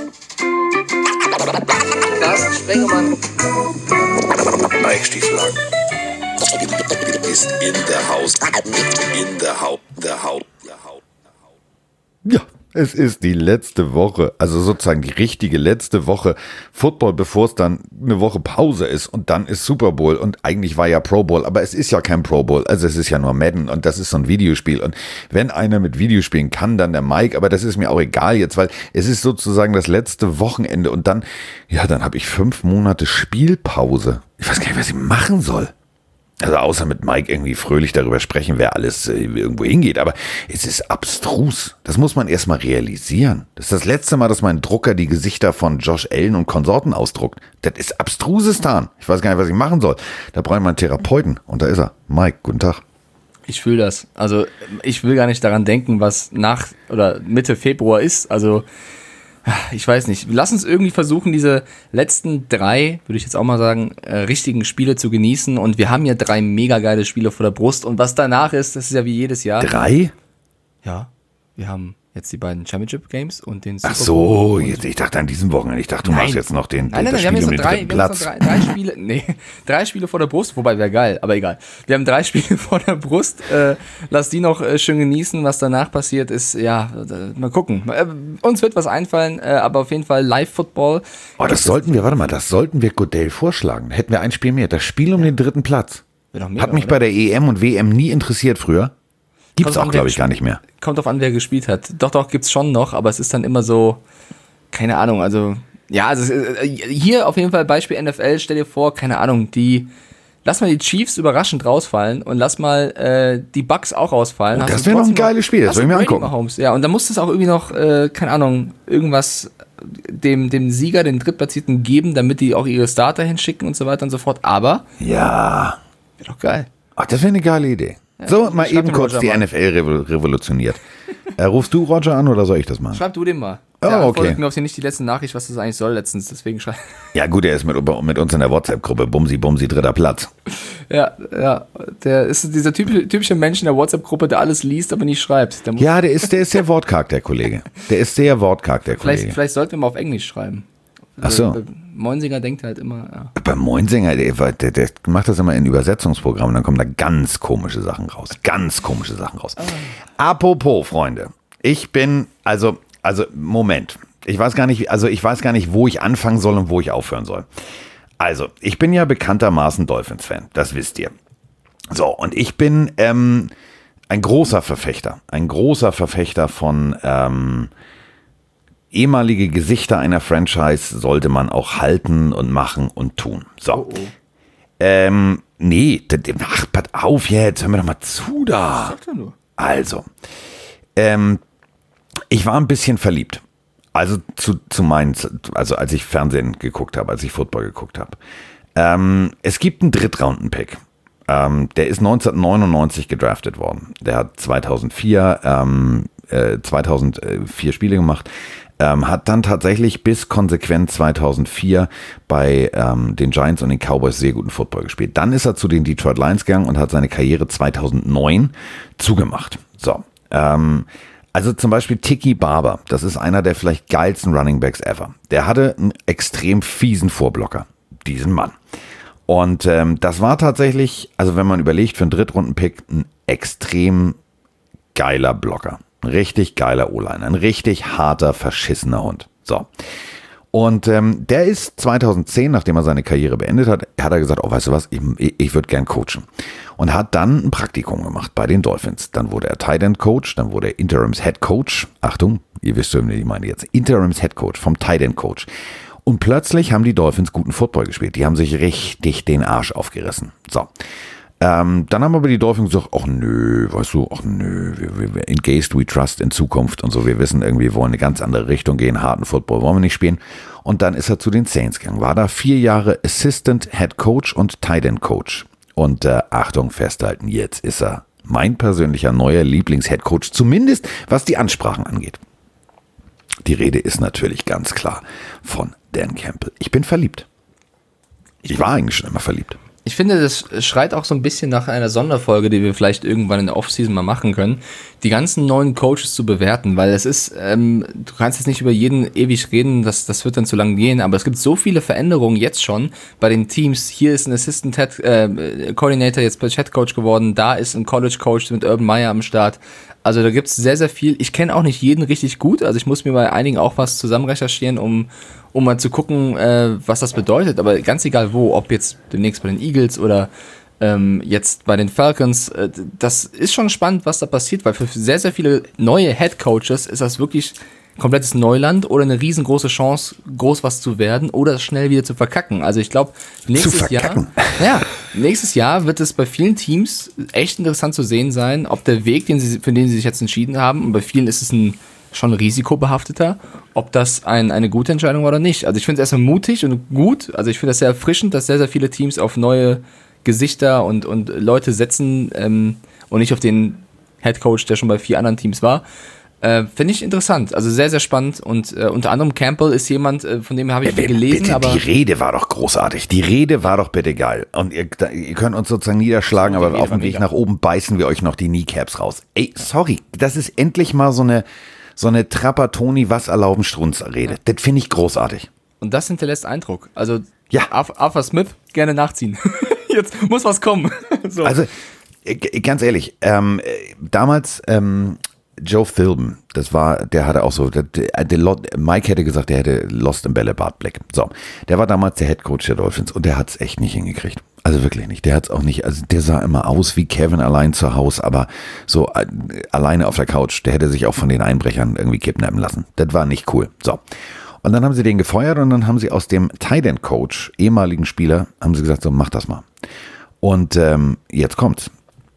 Carsten Spengemann. Mike Stieflagen ist in der Haus. Ja, es ist die letzte Woche, also sozusagen die richtige letzte Woche Football, bevor es dann eine Woche Pause ist und dann ist Super Bowl und eigentlich war ja Pro Bowl, aber es ist ja kein Pro Bowl, also es ist ja nur Madden und das ist so ein Videospiel und wenn einer mit Videospielen kann, dann der Mike, aber das ist mir auch egal jetzt, weil es ist sozusagen das letzte Wochenende und dann, ja, dann habe ich 5 Monate Spielpause. Ich weiß gar nicht, was ich machen soll. Also außer mit Mike irgendwie fröhlich darüber sprechen, wer alles irgendwo hingeht. Aber es ist abstrus. Das muss man erstmal realisieren. Das ist das letzte Mal, dass mein Drucker die Gesichter von Josh Allen und Konsorten ausdruckt. Das ist abstrusestan. Ich weiß gar nicht, was ich machen soll. Da brauche ich mal einen Therapeuten. Und da ist er. Mike, guten Tag. Ich fühle das. Also ich will gar nicht daran denken, was nach oder Mitte Februar ist. Also ich weiß nicht. Lass uns irgendwie versuchen, diese letzten 3, würde ich jetzt auch mal sagen, richtigen Spiele zu genießen. Und wir haben ja 3 mega geile Spiele vor der Brust. Und was danach ist, das ist ja wie jedes Jahr. 3? Ja, wir haben jetzt die beiden Championship Games und den Super Ach so, Bowl. jetzt, ich dachte an diesem Wochenende. Ich dachte, du machst jetzt noch das wir haben Spiel jetzt um noch den 3 dritten Platz. drei Spiele, 3 Spiele vor der Brust, wobei wäre geil, aber egal. Wir haben 3 Spiele vor der Brust, lass die noch schön genießen, was danach passiert ist, ja, mal gucken. Uns wird was einfallen, aber auf jeden Fall Live-Football. Oh, das sollten wir Goodale vorschlagen. Hätten wir ein Spiel mehr. Das Spiel um den dritten Platz. Mega, Hat mich oder? bei der EM und WM nie interessiert früher. Gibt's auch, glaube ich, gar nicht mehr. Kommt drauf an, wer gespielt hat. Doch, gibt's schon noch, aber es ist dann immer so, keine Ahnung, also, ja, also hier auf jeden Fall Beispiel NFL, stell dir vor, keine Ahnung, lass mal die Chiefs überraschend rausfallen und lass mal die Bucks auch rausfallen. Oh, das wäre noch ein geiles Spiel, das soll ich mir angucken. Mahomes. Ja, und dann muss es auch irgendwie noch, keine Ahnung, irgendwas dem Sieger, den Drittplatzierten geben, damit die auch ihre Starter hinschicken und so weiter und so fort, aber Ja. wäre doch geil. Ach, das wäre eine geile Idee. So, mal schreib eben dem kurz Roger die mal. NFL revolutioniert. Rufst du Roger an oder soll ich das machen? Schreib du den mal. Oh, Der okay. antwortet mir auf die nicht die letzte Nachricht, was das eigentlich soll letztens, deswegen schreib. Ja gut, er ist mit uns in der WhatsApp-Gruppe. Bumsi, Bumsi, 3. Platz. Ja, der ist dieser typische Mensch in der WhatsApp-Gruppe, der alles liest, aber nicht schreibt. Der muss Ja, der ist sehr wortkarg, der Kollege. Der ist sehr wortkarg, der Kollege. vielleicht sollten wir mal auf Englisch schreiben. Ach so. Moinsinger denkt halt immer, ja. Bei Moinsinger, der macht das immer in Übersetzungsprogrammen, dann kommen da ganz komische Sachen raus. Apropos, Freunde, ich bin, also Moment, ich weiß gar nicht, wo ich anfangen soll und wo ich aufhören soll. Also, ich bin ja bekanntermaßen Dolphins-Fan, das wisst ihr. So, und ich bin ein großer Verfechter von ehemalige Gesichter einer Franchise sollte man auch halten und machen und tun. So. Nee, pass auf jetzt, hör mir doch mal zu da. Sag doch nur. Also, ich war ein bisschen verliebt. Also also als ich Fernsehen geguckt habe, als ich Football geguckt habe. Es gibt einen Drittrunden-Pick. Der ist 1999 gedraftet worden. Der hat 2004 Spiele gemacht. Hat dann tatsächlich bis konsequent 2004 bei den Giants und den Cowboys sehr guten Football gespielt. Dann ist er zu den Detroit Lions gegangen und hat seine Karriere 2009 zugemacht. So, also zum Beispiel Tiki Barber, das ist einer der vielleicht geilsten Running Backs ever. Der hatte einen extrem fiesen Vorblocker, diesen Mann. Und das war tatsächlich, also wenn man überlegt, für einen Drittrunden-Pick ein extrem geiler Blocker. Ein richtig geiler O-Liner, ein richtig harter, verschissener Hund. So. Und der ist 2010, nachdem er seine Karriere beendet hat, hat er gesagt, oh, weißt du was, ich würde gern coachen. Und hat dann ein Praktikum gemacht bei den Dolphins. Dann wurde er Tight End Coach, dann wurde er Interims Head Coach. Achtung, ihr wisst schon, wie ich meine jetzt. Interims Head Coach vom Tight End Coach. Und plötzlich haben die Dolphins guten Football gespielt. Die haben sich richtig den Arsch aufgerissen. So. Dann haben aber die Dolphins gesagt, ach nö, in Geist we trust in Zukunft und so, wir wissen irgendwie, wir wollen eine ganz andere Richtung gehen, harten Football wollen wir nicht spielen. Und dann ist er zu den Saints gegangen, war da 4 Jahre Assistant Head Coach und Tight End Coach. Und Achtung, festhalten, jetzt ist er mein persönlicher neuer Lieblings-Head Coach, zumindest was die Ansprachen angeht. Die Rede ist natürlich ganz klar von Dan Campbell. Ich bin verliebt. Ich war eigentlich schon immer verliebt. Ich finde, das schreit auch so ein bisschen nach einer Sonderfolge, die wir vielleicht irgendwann in der Offseason mal machen können, die ganzen neuen Coaches zu bewerten, weil es ist, du kannst jetzt nicht über jeden ewig reden, das wird dann zu lang gehen, aber es gibt so viele Veränderungen jetzt schon bei den Teams. Hier ist ein Assistant Coordinator jetzt Head Coach geworden, da ist ein College Coach mit Urban Meyer am Start. Also da gibt es sehr, sehr viel. Ich kenne auch nicht jeden richtig gut, also ich muss mir bei einigen auch was zusammen recherchieren, um mal zu gucken, was das bedeutet. Aber ganz egal wo, ob jetzt demnächst bei den Eagles oder jetzt bei den Falcons, das ist schon spannend, was da passiert, weil für sehr, sehr viele neue Head Coaches ist das wirklich komplettes Neuland oder eine riesengroße Chance, groß was zu werden oder schnell wieder zu verkacken. Also ich glaube, nächstes Jahr wird es bei vielen Teams echt interessant zu sehen sein, ob der Weg, für den sie sich jetzt entschieden haben, und bei vielen ist es schon risikobehafteter, ob das eine gute Entscheidung war oder nicht. Also ich finde es erstmal mutig und gut, also ich finde das sehr erfrischend, dass sehr, sehr viele Teams auf neue Gesichter und Leute setzen und nicht auf den Head Coach, der schon bei 4 anderen Teams war. Finde ich interessant, also sehr, sehr spannend und unter anderem Campbell ist jemand, von dem habe ich viel gelesen. Bitte, aber die Rede war doch großartig, die Rede war doch bitte geil und ihr könnt uns sozusagen niederschlagen, aber auf dem Weg nach oben beißen wir euch noch die Kneecaps raus. Ey, sorry, das ist endlich mal so eine Trapattoni, was erlauben Strunz-Rede. Das finde ich großartig. Und das hinterlässt Eindruck, also ja. Arthur Smith, gerne nachziehen. Jetzt muss was kommen. So. Also, ganz ehrlich, damals Joe Philbin, der hatte auch so, Mike hätte gesagt, der hätte Lost im Bällebad-Blick. So, der war damals der Head Coach der Dolphins und der hat es echt nicht hingekriegt. Also wirklich nicht. Der hat es auch nicht, also der sah immer aus wie Kevin allein zu Hause, aber so alleine auf der Couch, der hätte sich auch von den Einbrechern irgendwie kidnappen lassen. Das war nicht cool. So. Und dann haben sie den gefeuert und dann haben sie aus dem Tight End Coach, ehemaligen Spieler, haben sie gesagt, so mach das mal. Und jetzt kommt's.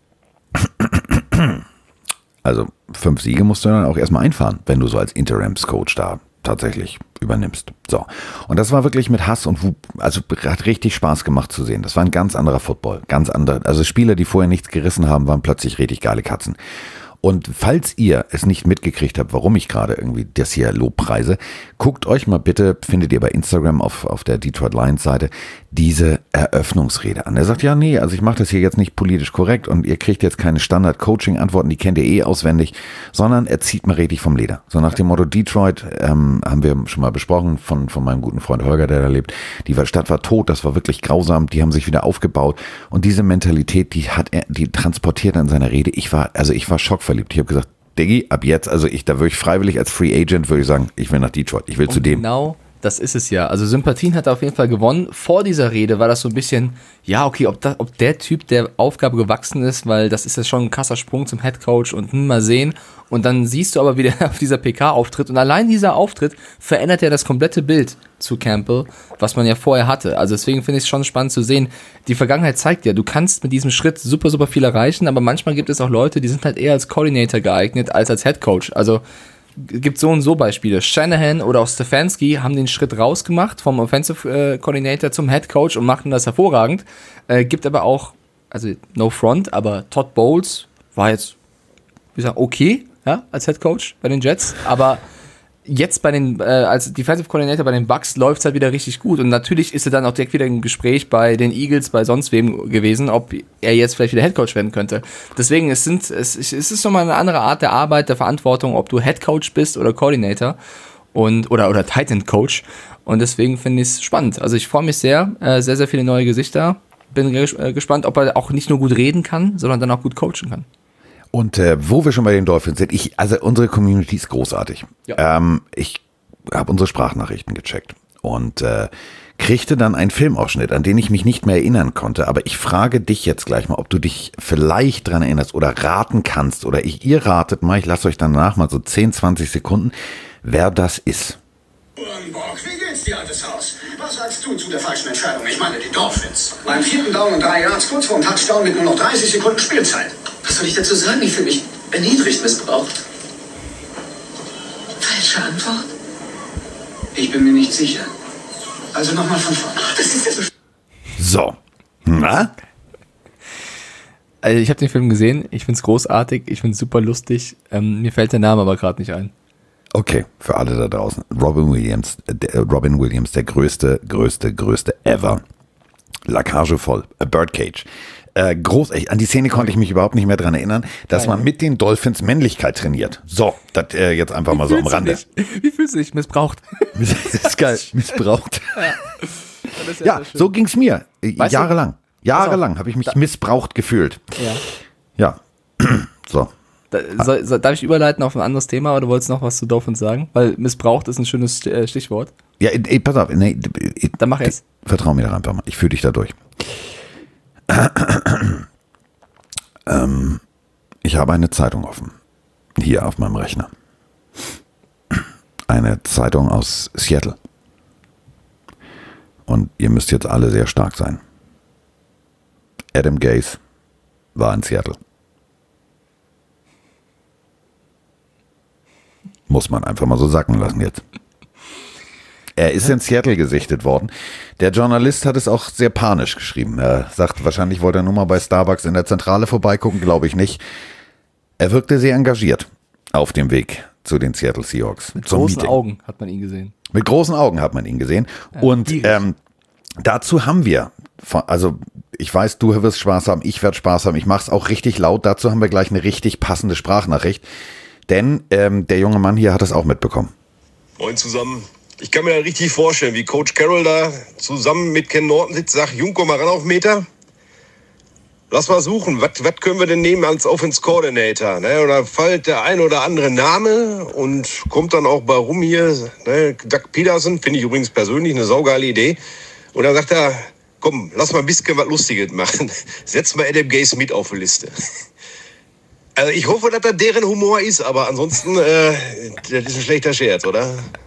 Also 5 Siege musst du dann auch erstmal einfahren, wenn du so als Interims-Coach da tatsächlich übernimmst. So. Und das war wirklich mit Hass und Wut, also hat richtig Spaß gemacht zu sehen. Das war ein ganz anderer Football, ganz andere. Also Spieler, die vorher nichts gerissen haben, waren plötzlich richtig geile Katzen. Und falls ihr es nicht mitgekriegt habt, warum ich gerade irgendwie das hier lobpreise, guckt euch mal bitte, findet ihr bei Instagram auf der Detroit Lions Seite, diese Eröffnungsrede an. Er sagt, ja, nee, also ich mache das hier jetzt nicht politisch korrekt und ihr kriegt jetzt keine Standard-Coaching-Antworten, die kennt ihr eh auswendig, sondern er zieht mal richtig vom Leder. So nach dem Motto Detroit, haben wir schon mal besprochen von meinem guten Freund Holger, der da lebt. Die Stadt war tot, das war wirklich grausam, die haben sich wieder aufgebaut und diese Mentalität, die transportiert er in seiner Rede. Ich war schockverliebt. Ich habe gesagt, Diggi, ab jetzt, also da würde ich freiwillig als Free Agent, würde ich sagen, ich will nach Detroit, ich will zu dem. Genau, das ist es ja. Also Sympathien hat er auf jeden Fall gewonnen. Vor dieser Rede war das so ein bisschen, ja, okay, ob der Typ der Aufgabe gewachsen ist, weil das ist ja schon ein krasser Sprung zum Headcoach und mal sehen. Und dann siehst du aber, wie der auf dieser PK auftritt. Und allein dieser Auftritt verändert ja das komplette Bild zu Campbell, was man ja vorher hatte. Also deswegen finde ich es schon spannend zu sehen. Die Vergangenheit zeigt ja, du kannst mit diesem Schritt super, super viel erreichen, aber manchmal gibt es auch Leute, die sind halt eher als Coordinator geeignet als Headcoach. Also gibt so und so Beispiele. Shanahan oder auch Stefanski haben den Schritt rausgemacht vom Offensive Coordinator zum Head Coach und machten das hervorragend. Gibt aber auch, also no front, aber Todd Bowles war jetzt, wie gesagt, okay, ja, als Head Coach bei den Jets, aber jetzt als Defensive Coordinator bei den Bucks läuft es halt wieder richtig gut und natürlich ist er dann auch direkt wieder im Gespräch bei den Eagles, bei sonst wem gewesen, ob er jetzt vielleicht wieder Head Coach werden könnte. Deswegen, es ist nochmal eine andere Art der Arbeit, der Verantwortung, ob du Head Coach bist oder Coordinator oder Tight End Coach und deswegen finde ich es spannend. Also ich freue mich sehr, sehr, sehr viele neue Gesichter. Bin gespannt, ob er auch nicht nur gut reden kann, sondern dann auch gut coachen kann. Und wo wir schon bei den Dolphins sind, also unsere Community ist großartig. Ja. Ich habe unsere Sprachnachrichten gecheckt und kriegte dann einen Filmausschnitt, an den ich mich nicht mehr erinnern konnte. Aber ich frage dich jetzt gleich mal, ob du dich vielleicht dran erinnerst oder raten kannst oder ihr ratet mal, ich lasse euch danach mal so 10, 20 Sekunden, wer das ist. Bock, wie geht's dir, altes Haus? Was sagst du zu der falschen Entscheidung? Ich meine, die Dolphins. Beim 4. Down und 3 Yards, kurz vorm Touchdown mit nur noch 30 Sekunden Spielzeit. Was soll ich dazu sagen? Ich fühle mich erniedrigt, missbraucht. Falsche Antwort? Ich bin mir nicht sicher. Also nochmal von vorne. Das ist ja so. So. Na? Also ich habe den Film gesehen, ich finde es großartig, ich finde es super lustig. Mir fällt der Name aber gerade nicht ein. Okay, für alle da draußen. Robin Williams, der größte ever. Lacage voll, Birdcage. Groß, an die Szene konnte ich mich überhaupt nicht mehr dran erinnern, dass man mit den Dolphins Männlichkeit trainiert. So, das jetzt einfach mal so am Rande. Wie fühlst du dich? Missbraucht. Das ist geil, missbraucht. Ja, so ging's mir. Weißt du- Jahrelang. Jahrelang habe ich mich missbraucht gefühlt. Ja. Ja. So. Darf ich überleiten auf ein anderes Thema oder wolltest du noch was zu Dolphins sagen? Weil missbraucht ist ein schönes Stichwort. Ja, pass auf. Nee, Dann mach jetzt. Vertrau mir da einfach mal. Ich führe dich da durch. Ich habe eine Zeitung offen. Hier auf meinem Rechner. Eine Zeitung aus Seattle. Und ihr müsst jetzt alle sehr stark sein. Adam Gase war in Seattle. Muss man einfach mal so sacken lassen jetzt. Er ist in Seattle gesichtet worden. Der Journalist hat es auch sehr panisch geschrieben. Er sagt, wahrscheinlich wollte er nur mal bei Starbucks in der Zentrale vorbeigucken, glaube ich nicht. Er wirkte sehr engagiert auf dem Weg zu den Seattle Seahawks. Mit zum großen Meeting. Augen hat man ihn gesehen. Mit großen Augen hat man ihn gesehen. Und dazu haben wir, also ich weiß, du wirst Spaß haben, ich werde Spaß haben, ich mache es auch richtig laut. Dazu haben wir gleich eine richtig passende Sprachnachricht. Denn der junge Mann hier hat es auch mitbekommen. Moin zusammen. Ich kann mir da richtig vorstellen, wie Coach Carroll da zusammen mit Ken Norton sitzt, sagt, Jung, komm mal ran auf den Meter. Lass mal suchen, was können wir denn nehmen als Offense Coordinator? Ne? Oder fällt der ein oder andere Name und kommt dann auch bei rum hier, ne? Doug Peterson, finde ich übrigens persönlich eine saugeile Idee. Und dann sagt er, komm, lass mal ein bisschen was Lustiges machen. Setz mal Adam Gase mit auf die Liste. Also ich hoffe, dass das deren Humor ist, aber ansonsten, das ist ein schlechter Scherz, oder?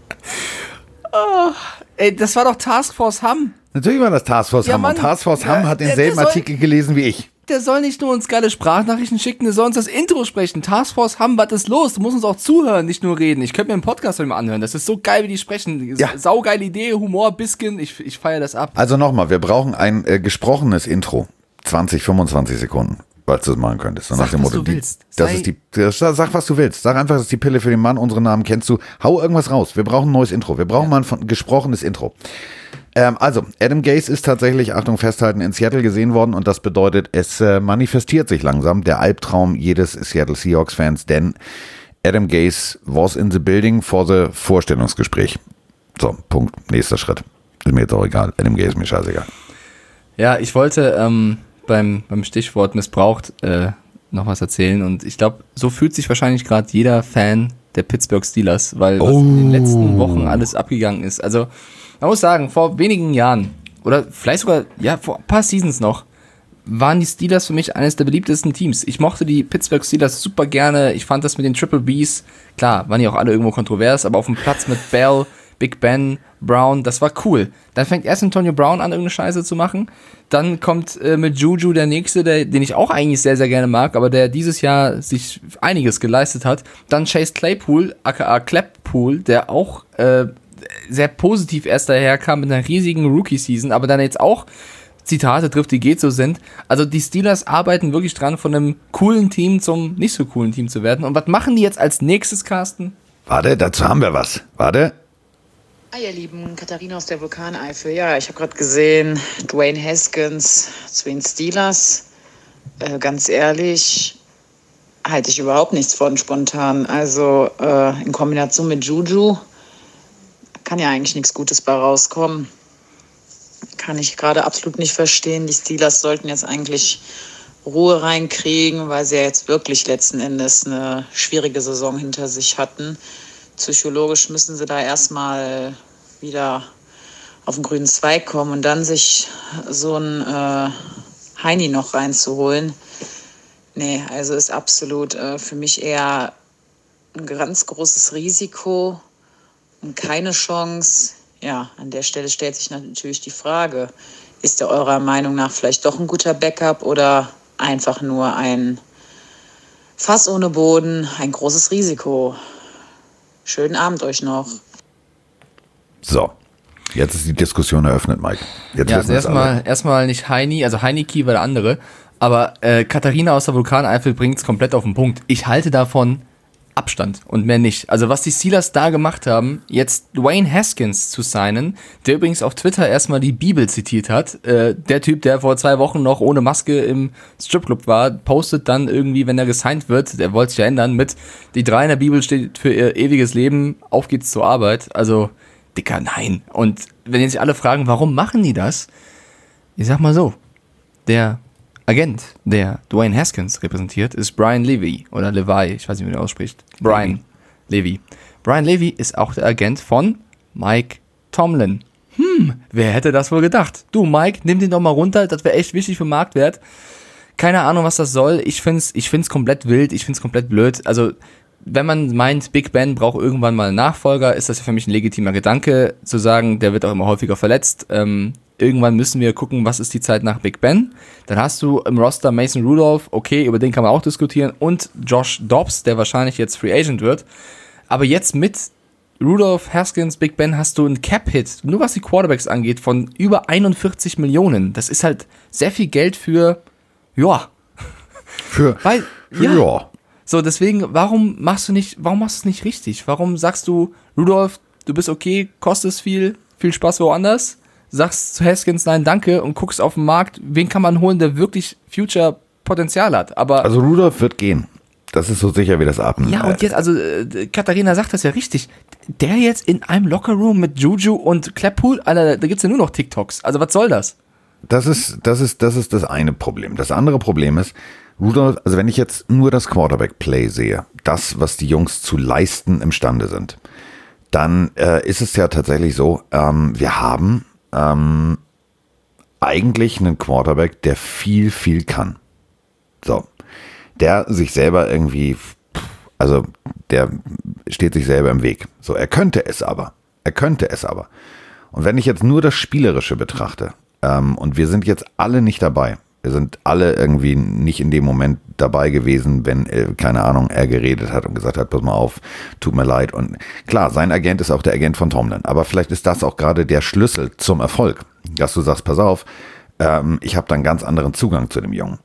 Ey, das war doch Taskforce Hamm. Natürlich war das Taskforce Ja, Hamm. Und Mann. Taskforce Hamm hat denselben der soll- Artikel gelesen wie ich. Der soll nicht nur uns geile Sprachnachrichten schicken, der soll uns das Intro sprechen. Taskforce Hamm, was ist los? Du musst uns auch zuhören, nicht nur reden. Ich könnte mir einen Podcast von ihm anhören. Das ist so geil, wie die sprechen. Ja. Saugeile Idee, Humor, Biskin. Ich feiere das ab. Also nochmal, wir brauchen ein gesprochenes Intro. 20, 25 Sekunden, falls du es machen könntest. So Sag, nach dem was Motto, du willst. Sag, was du willst. Sag einfach, das ist die Pille für den Mann, unsere Namen kennst du. Hau irgendwas raus. Wir brauchen ein neues Intro. Wir brauchen mal ein gesprochenes Intro. Also, Adam Gase ist tatsächlich, Achtung festhalten, in Seattle gesehen worden und das bedeutet, es manifestiert sich langsam der Albtraum jedes Seattle Seahawks-Fans, denn Adam Gase was in the building for the Vorstellungsgespräch. So, Punkt. Nächster Schritt. Ist mir jetzt auch egal. Adam Gase ist mir scheißegal. Ja, ich wollte beim Stichwort missbraucht noch was erzählen und ich glaube, so fühlt sich wahrscheinlich gerade jeder Fan der Pittsburgh Steelers, weil was in den letzten Wochen alles abgegangen ist. Also, man muss sagen, vor wenigen Jahren oder vielleicht sogar, ja, vor ein paar Seasons noch, waren die Steelers für mich eines der beliebtesten Teams. Ich mochte die Pittsburgh Steelers super gerne. Ich fand das mit den Triple Bs, klar, waren die auch alle irgendwo kontrovers, aber auf dem Platz mit Bell, Big Ben, Brown, das war cool. Dann fängt erst Antonio Brown an, irgendeine Scheiße zu machen. Dann kommt mit Juju der Nächste, den ich auch eigentlich sehr, sehr gerne mag, aber der dieses Jahr sich einiges geleistet hat. Dann Chase Claypool, aka Clappool, der auch sehr positiv erst daherkam mit einer riesigen Rookie-Season, aber dann jetzt auch Zitate trifft, die geht so sind. Also die Steelers arbeiten wirklich dran, von einem coolen Team zum nicht so coolen Team zu werden. Und was machen die jetzt als nächstes, Carsten? Warte, dazu haben wir was. Warte. Hi ihr Lieben, Katharina aus der Vulkaneifel. Ja, ich habe gerade gesehen, Dwayne Haskins zu den Steelers. Ganz ehrlich, halte ich überhaupt nichts von spontan. Also in Kombination mit Juju kann ja eigentlich nichts Gutes bei rauskommen. Kann ich gerade absolut nicht verstehen. Die Steelers sollten jetzt eigentlich Ruhe reinkriegen, weil sie ja jetzt wirklich letzten Endes eine schwierige Saison hinter sich hatten. Psychologisch müssen sie da erstmal wieder auf den grünen Zweig kommen und dann sich so ein Heini noch reinzuholen. Nee, also ist absolut für mich eher ein ganz großes Risiko und keine Chance. Ja, an der Stelle stellt sich natürlich die Frage, ist der eurer Meinung nach vielleicht doch ein guter Backup oder einfach nur ein Fass ohne Boden, ein großes Risiko? Schönen Abend euch noch. So, jetzt ist die Diskussion eröffnet, Mike. Jetzt Ja, wissen also wir es alle. erstmal nicht Heini, also Heiniki war der andere, aber Katharina aus der Vulkaneifel bringt es komplett auf den Punkt. Ich halte davon Abstand und mehr nicht. Also was die Steelers da gemacht haben, jetzt Dwayne Haskins zu signen, der übrigens auf Twitter erstmal die Bibel zitiert hat. Der Typ, der vor 2 Wochen noch ohne Maske im Stripclub war, postet dann irgendwie, wenn er gesigned wird, der wollte sich ja ändern, mit die 3 in der Bibel steht für ihr ewiges Leben, auf geht's zur Arbeit. Also, Dicker, nein. Und wenn jetzt sich alle fragen, warum machen die das? Ich sag mal so, der Agent, der Dwayne Haskins repräsentiert, ist Brian Levy oder Levi, ich weiß nicht, wie man ihn ausspricht. Brian Levy. Brian Levy ist auch der Agent von Mike Tomlin. Wer hätte das wohl gedacht? Du, Mike, nimm den doch mal runter, das wäre echt wichtig für Marktwert. Keine Ahnung, was das soll. Ich find's komplett wild, ich find's komplett blöd. Also, wenn man meint, Big Ben braucht irgendwann mal einen Nachfolger, ist das ja für mich ein legitimer Gedanke, zu sagen, der wird auch immer häufiger verletzt. Irgendwann müssen wir gucken, was ist die Zeit nach Big Ben. Dann hast du im Roster Mason Rudolph, okay, über den kann man auch diskutieren, und Josh Dobbs, der wahrscheinlich jetzt Free Agent wird. Aber jetzt mit Rudolph, Haskins, Big Ben hast du einen Cap-Hit, nur was die Quarterbacks angeht, von über 41 Millionen. Das ist halt sehr viel Geld für, ja. Ja. So, deswegen, warum machst du es nicht richtig? Warum sagst du, Rudolph, du bist okay, kostest viel Spaß woanders? Sagst zu Haskins nein, danke und guckst auf den Markt, wen kann man holen, der wirklich Future-Potenzial hat. Aber also Rudolph wird gehen. Das ist so sicher wie das Atmen. Ja, und jetzt, also Katharina sagt das ja richtig, der jetzt in einem Lockerroom mit Juju und Claypool, Alter, da gibt's ja nur noch TikToks. Also was soll das? Das ist das eine Problem. Das andere Problem ist, Rudolph, also wenn ich jetzt nur das Quarterback-Play sehe, das, was die Jungs zu leisten imstande sind, dann ist es ja tatsächlich so, wir haben eigentlich einen Quarterback, der viel kann. So. Der sich selber irgendwie, also der steht sich selber im Weg. So, er könnte es aber. Und wenn ich jetzt nur das Spielerische betrachte, und wir sind jetzt alle nicht dabei, wir sind alle irgendwie nicht in dem Moment dabei gewesen, wenn, keine Ahnung, er geredet hat und gesagt hat, pass mal auf, tut mir leid. Und klar, sein Agent ist auch der Agent von Tomlin. Aber vielleicht ist das auch gerade der Schlüssel zum Erfolg, dass du sagst, pass auf, ich habe da einen ganz anderen Zugang zu dem Jungen.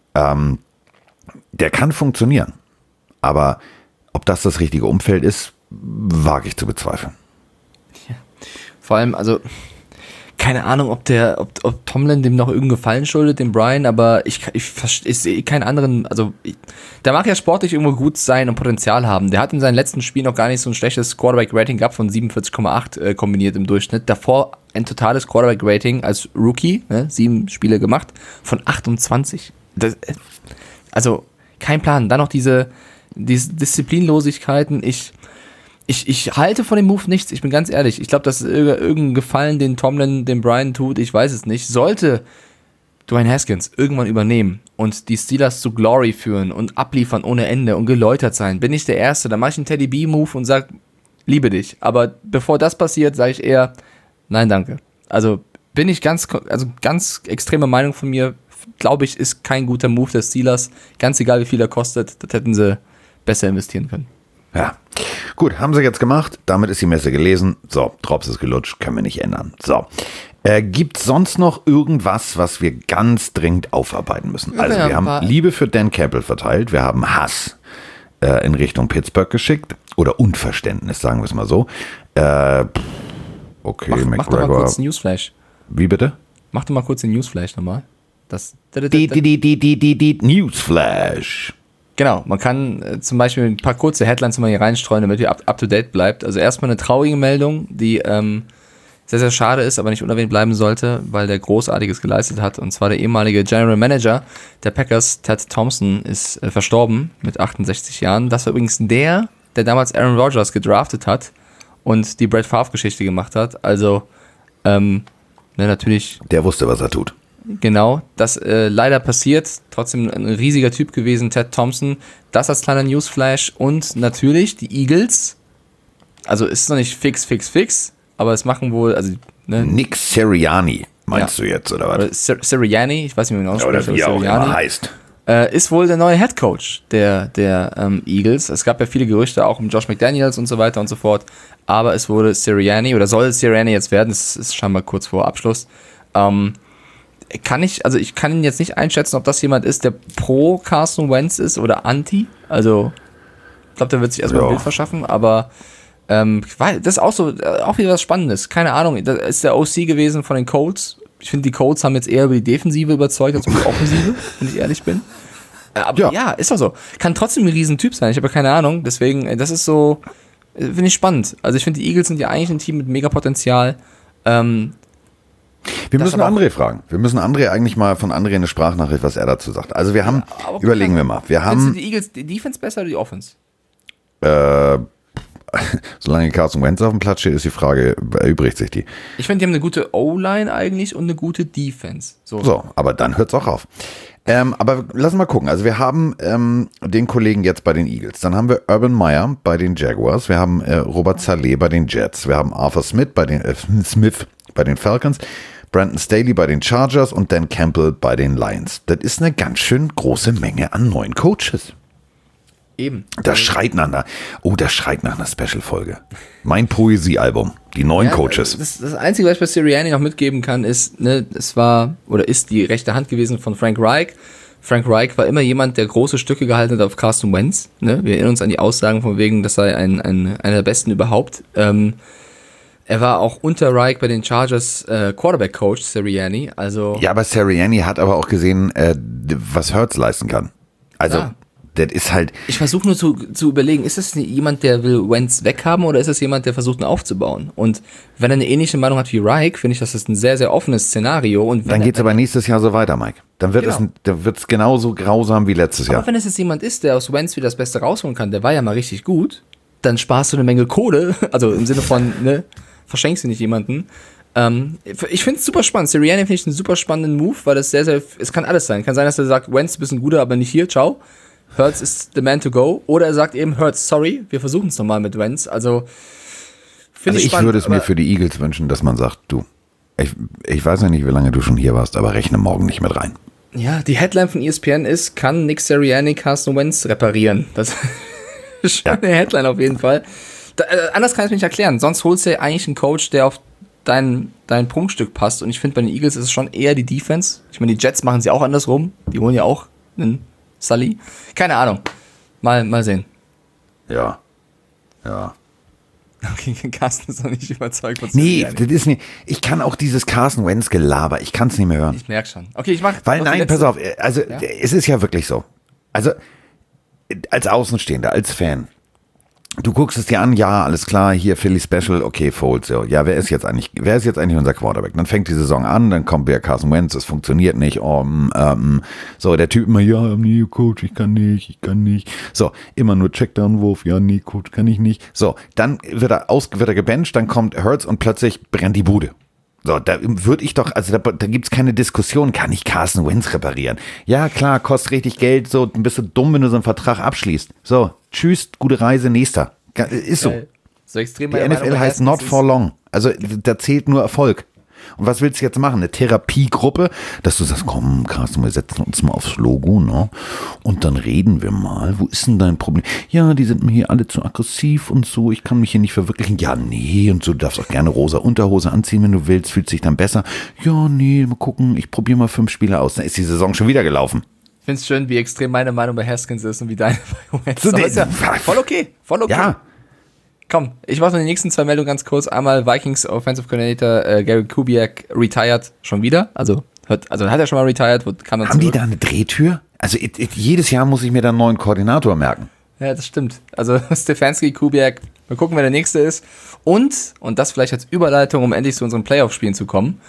Der kann funktionieren. Aber ob das richtige Umfeld ist, wage ich zu bezweifeln. Ja. Vor allem, also keine Ahnung, ob Tomlin dem noch irgendeinen Gefallen schuldet, dem Brian, aber ich sehe keinen anderen, also der mag ja sportlich irgendwo gut sein und Potenzial haben. Der hat in seinen letzten Spielen noch gar nicht so ein schlechtes Quarterback-Rating gehabt von 47,8 kombiniert im Durchschnitt. Davor ein totales Quarterback-Rating als Rookie, 7 Spiele gemacht, von 28. Also kein Plan. Dann noch diese Disziplinlosigkeiten. Ich halte von dem Move nichts, ich bin ganz ehrlich. Ich glaube, das ist irgendein Gefallen, den Tomlin dem Brian tut, ich weiß es nicht. Sollte Dwayne Haskins irgendwann übernehmen und die Steelers zu Glory führen und abliefern ohne Ende und geläutert sein, bin ich der Erste. Dann mache ich einen Teddy B-Move und sage, liebe dich. Aber bevor das passiert, sage ich eher, nein, danke. Also bin ich ganz extreme Meinung von mir, glaube ich, ist kein guter Move der Steelers. Ganz egal, wie viel er kostet, das hätten sie besser investieren können. Ja, gut, haben sie jetzt gemacht. Damit ist die Messe gelesen. So, Drops ist gelutscht, können wir nicht ändern. So, gibt es sonst noch irgendwas, was wir ganz dringend aufarbeiten müssen? Also wir haben Liebe für Dan Campbell verteilt, wir haben Hass in Richtung Pittsburgh geschickt oder Unverständnis, sagen wir es mal so. Okay, McGregor. Mach doch mal kurz einen Newsflash. Wie bitte? Mach doch mal kurz den Newsflash nochmal. Newsflash. Genau, man kann zum Beispiel ein paar kurze Headlines mal hier reinstreuen, damit ihr up to date bleibt. Also erstmal eine traurige Meldung, die sehr, sehr schade ist, aber nicht unerwähnt bleiben sollte, weil der Großartiges geleistet hat. Und zwar der ehemalige General Manager der Packers, Ted Thompson, ist verstorben mit 68 Jahren. Das war übrigens der damals Aaron Rodgers gedraftet hat und die Brett Favre-Geschichte gemacht hat. Also, natürlich. Der wusste, was er tut. Genau, das leider passiert. Trotzdem ein riesiger Typ gewesen, Ted Thompson. Das als kleiner Newsflash. Und natürlich die Eagles. Also ist noch nicht fix, aber es machen wohl, also Nick Sirianni, meinst du jetzt, oder was? Sirianni, ich weiß nicht, wie man ausspricht. Oder wie auch immer heißt. Ist wohl der neue Head Coach der Eagles. Es gab ja viele Gerüchte, auch um Josh McDaniels und so weiter und so fort. Aber es wurde Sirianni, oder soll Sirianni jetzt werden, das ist scheinbar kurz vor Abschluss. Ich kann ihn jetzt nicht einschätzen, ob das jemand ist, der pro Carson Wentz ist oder anti. Also Ich glaube, der wird sich erstmal ein Bild verschaffen, aber das ist auch so, auch wieder was Spannendes. Keine Ahnung, das ist der OC gewesen von den Colts. Ich finde, die Colts haben jetzt eher über die Defensive überzeugt als über die Offensive, wenn ich ehrlich bin. Aber ja, ist doch so. Kann trotzdem ein Riesentyp sein, ich habe ja keine Ahnung. Deswegen, das ist so, finde ich spannend. Also ich finde, die Eagles sind ja eigentlich ein Team mit mega Potenzial. Wir müssen André fragen. Wir müssen André eigentlich mal von André eine Sprachnachricht, was er dazu sagt. Also wir haben, überlegen wir mal. Findest du die Eagles, die Defense besser oder die Offense? Solange Carson Wentz auf dem Platz steht, ist die Frage, erübrigt sich die. Ich finde, die haben eine gute O-Line eigentlich und eine gute Defense. So, aber dann hört es auch auf. Aber lass mal gucken. Also wir haben den Kollegen jetzt bei den Eagles. Dann haben wir Urban Meyer bei den Jaguars. Wir haben Robert Saleh bei den Jets. Wir haben Arthur Smith bei den Falcons. Brandon Staley bei den Chargers und Dan Campbell bei den Lions. Das ist eine ganz schön große Menge an neuen Coaches. Eben. Das schreit nach einer Special-Folge. Mein Poesiealbum, die neuen Coaches. Das Einzige, was ich bei Sirianni noch mitgeben kann, ist, ne, es war oder ist die rechte Hand gewesen von Frank Reich. Frank Reich war immer jemand, der große Stücke gehalten hat auf Carson Wentz. Ne? Wir erinnern uns an die Aussagen von wegen, das sei einer der besten überhaupt. Er war auch unter Reich bei den Chargers Quarterback-Coach, Sirianni. Also ja, aber Sirianni hat aber auch gesehen, was Hurts leisten kann. Also ja. Das ist halt. Ich versuche nur zu überlegen, ist das jemand, der will Wentz weghaben oder ist das jemand, der versucht, ihn aufzubauen? Und wenn er eine ähnliche Meinung hat wie Reich, finde ich, das ist ein sehr, sehr offenes Szenario. Und dann geht es aber nächstes Jahr so weiter, Mike. Dann wird es genauso grausam wie letztes Jahr. Aber wenn es jetzt jemand ist, der aus Wentz wieder das Beste rausholen kann, der war ja mal richtig gut, dann sparst du eine Menge Kohle. Also im Sinne von, ne, verschenkst du nicht jemanden. Ich finde es super spannend. Sirianni finde ich einen super spannenden Move, weil das sehr, sehr, es kann alles sein. Kann sein, dass er sagt, Wentz, du bist ein guter, aber nicht hier, ciao. Hurts ist the man to go. Oder er sagt eben, Hurts, sorry, wir versuchen es nochmal mit Wentz. Also, finde ich spannend. Ich würde es mir für die Eagles wünschen, dass man sagt, du, ich weiß ja nicht, wie lange du schon hier warst, aber rechne morgen nicht mit rein. Ja, die Headline von ESPN ist, kann Nick Sirianni Carson Wentz reparieren? Das ist schon eine Headline auf jeden Fall. Anders kann ich es mir nicht erklären. Sonst holst du ja eigentlich einen Coach, der auf dein Prunkstück passt. Und ich finde, bei den Eagles ist es schon eher die Defense. Ich meine, die Jets machen sie auch andersrum. Die holen ja auch einen Sully. Keine Ahnung. Mal sehen. Ja. Okay, Carsten ist noch nicht überzeugt. Nee, das ist nicht. Ich kann auch dieses Carson Wentz Gelaber, ich kann es nicht mehr hören. Ich merke schon. Okay, ich mach. Weil nein, pass auf, also ja? Es ist ja wirklich so. Also als Außenstehender, als Fan, du guckst es dir an, ja, alles klar, hier Philly Special, okay, Foles, so. Ja, wer ist jetzt eigentlich unser Quarterback? Dann fängt die Saison an, dann kommt wieder Carson Wentz, es funktioniert nicht, so, der Typ immer, ja, nee, Coach, ich kann nicht. So, immer nur Checkdown-Wurf, ja, nee, Coach, kann ich nicht. So, dann wird er gebencht, dann kommt Hurts und plötzlich brennt die Bude. So, da würde ich doch, also da gibt's keine Diskussion, kann ich Carson Wentz reparieren? Ja, klar, kostet richtig Geld, so, dann bist du dumm, wenn du so einen Vertrag abschließt. So, tschüss, gute Reise, nächster. Ist so. So extrem. Die NFL heißt not for long. Also, da zählt nur Erfolg. Und was willst du jetzt machen? Eine Therapiegruppe, dass du sagst, komm, Carsten, wir setzen uns mal aufs Logo, ne? Und dann reden wir mal. Wo ist denn dein Problem? Ja, die sind mir hier alle zu aggressiv und so. Ich kann mich hier nicht verwirklichen. Ja, nee, und so, du darfst auch gerne rosa Unterhose anziehen, wenn du willst. Fühlt sich dann besser. Ja, nee, mal gucken. Ich probiere mal 5 Spiele aus. Dann ist die Saison schon wieder gelaufen. Ich finde es schön, wie extrem meine Meinung bei Haskins ist und wie deine bei Wentz. So, ist ja voll okay. Ja. Komm, ich mache die nächsten 2 Meldungen ganz kurz. Einmal Vikings Offensive Coordinator Gary Kubiak retired schon wieder. Also hat er schon mal retired. Kam dann Haben die da eine Drehtür? Also jedes Jahr muss ich mir da einen neuen Koordinator merken. Ja, das stimmt. Also Stefanski, Kubiak, mal gucken, wer der Nächste ist. Und das vielleicht als Überleitung, um endlich zu unseren Playoff-Spielen zu kommen.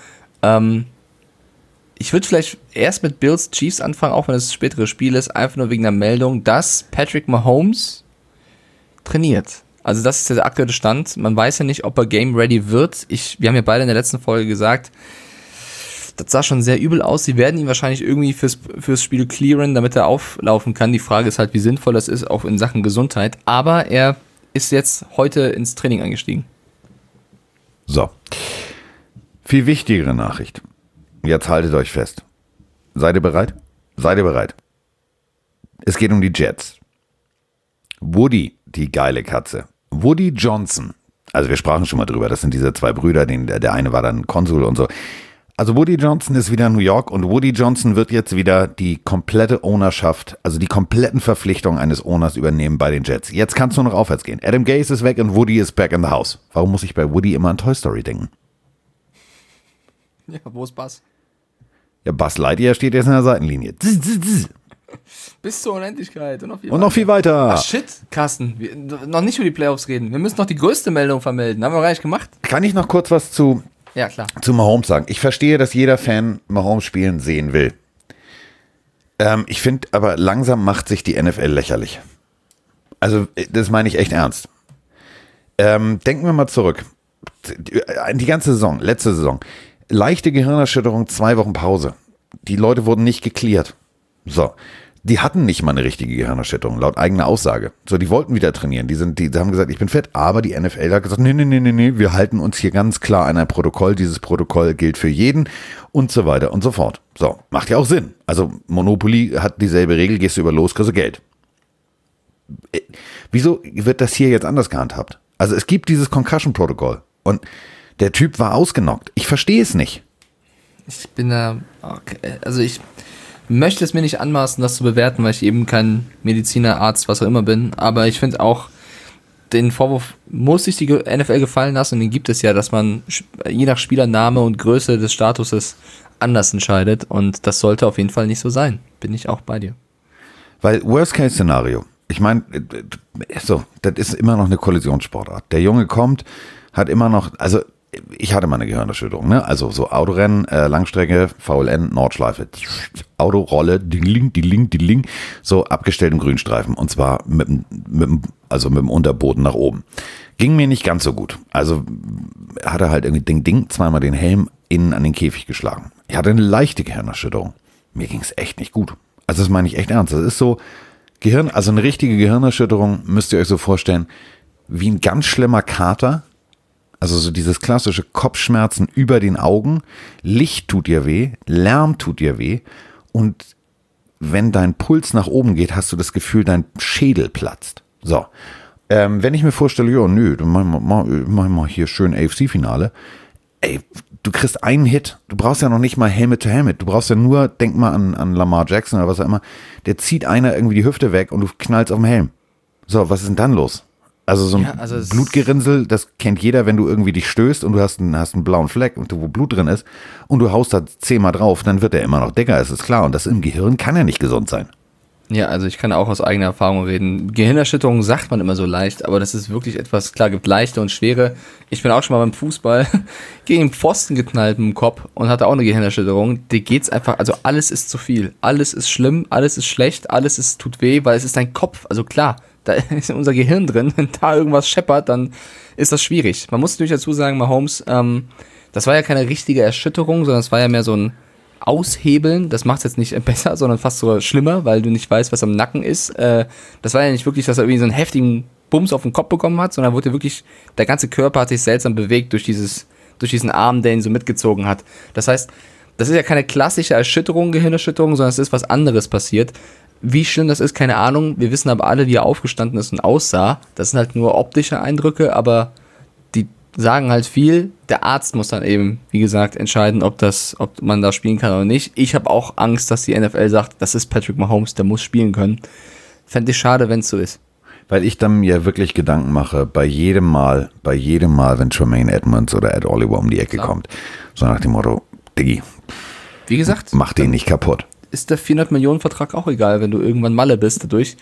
Ich würde vielleicht erst mit Bills Chiefs anfangen, auch wenn es das spätere Spiel ist, einfach nur wegen der Meldung, dass Patrick Mahomes trainiert. Also das ist der aktuelle Stand. Man weiß ja nicht, ob er game ready wird. Wir haben ja beide in der letzten Folge gesagt, das sah schon sehr übel aus. Sie werden ihn wahrscheinlich irgendwie fürs Spiel clearen, damit er auflaufen kann. Die Frage ist halt, wie sinnvoll das ist, auch in Sachen Gesundheit. Aber er ist jetzt heute ins Training eingestiegen. So. Viel wichtigere Nachricht. Jetzt haltet euch fest. Seid ihr bereit? Seid ihr bereit? Es geht um die Jets. Woody, die geile Katze. Woody Johnson. Also wir sprachen schon mal drüber. Das sind diese 2 Brüder. Der eine war dann Konsul und so. Also Woody Johnson ist wieder in New York und Woody Johnson wird jetzt wieder die komplette Ownerschaft, also die kompletten Verpflichtungen eines Owners übernehmen bei den Jets. Jetzt kann es nur noch aufwärts gehen. Adam Gase ist weg und Woody ist back in the house. Warum muss ich bei Woody immer an Toy Story denken? Ja, wo ist Buzz? Ja, Buzz Lightyear steht jetzt in der Seitenlinie. Bis zur Unendlichkeit. Und noch viel weiter. Ach shit, Carsten, noch nicht über die Playoffs reden. Wir müssen noch die größte Meldung vermelden. Haben wir gar nicht gemacht? Kann ich noch kurz was zu Mahomes sagen? Ich verstehe, dass jeder Fan Mahomes spielen sehen will. Ich finde aber, langsam macht sich die NFL lächerlich. Also, das meine ich echt ernst. Denken wir mal zurück. Die ganze Saison, letzte Saison. Leichte Gehirnerschütterung, 2 Wochen Pause. Die Leute wurden nicht geklärt. So. Die hatten nicht mal eine richtige Gehirnerschütterung, laut eigener Aussage. So, die wollten wieder trainieren. Die haben gesagt, ich bin fit, aber die NFL hat gesagt, nee, wir halten uns hier ganz klar an ein Protokoll. Dieses Protokoll gilt für jeden und so weiter und so fort. So, macht ja auch Sinn. Also, Monopoly hat dieselbe Regel, gehst du über los, kriegst du Geld. Wieso wird das hier jetzt anders gehandhabt? Also, es gibt dieses Concussion-Protokoll und der Typ war ausgenockt. Ich verstehe es nicht. Ich bin da, okay. Also ich möchte es mir nicht anmaßen, das zu bewerten, weil ich eben kein Mediziner, Arzt, was auch immer bin, aber ich finde auch, den Vorwurf muss sich die NFL gefallen lassen und den gibt es ja, dass man je nach Spielername und Größe des Statuses anders entscheidet und das sollte auf jeden Fall nicht so sein. Bin ich auch bei dir. Weil Worst-Case-Szenario, ich meine, so, das ist immer noch eine Kollisionssportart. Der Junge kommt, hat immer noch, also ich hatte mal eine Gehirnerschütterung, ne? Also so Autorennen, Langstrecke, VLN, Nordschleife, Autorolle, Ding, so abgestellt im Grünstreifen und zwar mit dem Unterboden nach oben. Ging mir nicht ganz so gut. Also hatte halt irgendwie Ding, zweimal den Helm innen an den Käfig geschlagen. Ich hatte eine leichte Gehirnerschütterung. Mir ging es echt nicht gut. Also das meine ich echt ernst. Das ist so, also eine richtige Gehirnerschütterung müsst ihr euch so vorstellen, wie ein ganz schlimmer Kater. Also so dieses klassische Kopfschmerzen über den Augen, Licht tut dir weh, Lärm tut dir weh und wenn dein Puls nach oben geht, hast du das Gefühl, dein Schädel platzt. So, wenn ich mir vorstelle, ja, nö, dann mach mal hier schön AFC-Finale, ey, du kriegst einen Hit, du brauchst ja noch nicht mal Helmet to Helmet, du brauchst ja nur, denk mal an Lamar Jackson oder was auch immer, der zieht einer irgendwie die Hüfte weg und du knallst auf den Helm. So, was ist denn dann los? Also so ein Blutgerinnsel, das kennt jeder, wenn du irgendwie dich stößt und du hast einen blauen Fleck, wo Blut drin ist und du haust da 10-mal drauf, dann wird der immer noch dicker, ist klar. Und das im Gehirn kann ja nicht gesund sein. Ja, also ich kann auch aus eigener Erfahrung reden. Gehirnerschütterung sagt man immer so leicht, aber das ist wirklich etwas, klar, gibt leichte und schwere. Ich bin auch schon mal beim Fußball gegen den Pfosten geknallt mit dem Kopf und hatte auch eine Gehirnerschütterung. Dir geht's einfach, also alles ist zu viel. Alles ist schlimm, alles ist schlecht, tut weh, weil es ist dein Kopf. Also klar, da ist unser Gehirn drin. Wenn da irgendwas scheppert, dann ist das schwierig. Man muss natürlich dazu sagen, Mahomes, das war ja keine richtige Erschütterung, sondern es war ja mehr so ein Aushebeln. Das macht es jetzt nicht besser, sondern fast sogar schlimmer, weil du nicht weißt, was am Nacken ist. Das war ja nicht wirklich, dass er irgendwie so einen heftigen Bums auf den Kopf bekommen hat, sondern wurde wirklich, der ganze Körper hat sich seltsam bewegt durch diesen Arm, der ihn so mitgezogen hat. Das heißt, das ist ja keine klassische Gehirnerschütterung, sondern es ist was anderes passiert. Wie schlimm das ist, keine Ahnung. Wir wissen aber alle, wie er aufgestanden ist und aussah. Das sind halt nur optische Eindrücke, aber die sagen halt viel. Der Arzt muss dann eben, wie gesagt, entscheiden, ob man da spielen kann oder nicht. Ich habe auch Angst, dass die NFL sagt, das ist Patrick Mahomes, der muss spielen können. Fände ich schade, wenn es so ist. Weil ich dann mir wirklich Gedanken mache, bei jedem Mal, wenn Tremaine Edmonds oder Ed Oliver um die Ecke kommt. So nach dem Motto, Diggi, wie gesagt, mach den nicht kaputt. Ist der 400-Millionen-Vertrag auch egal, wenn du irgendwann Malle bist dadurch.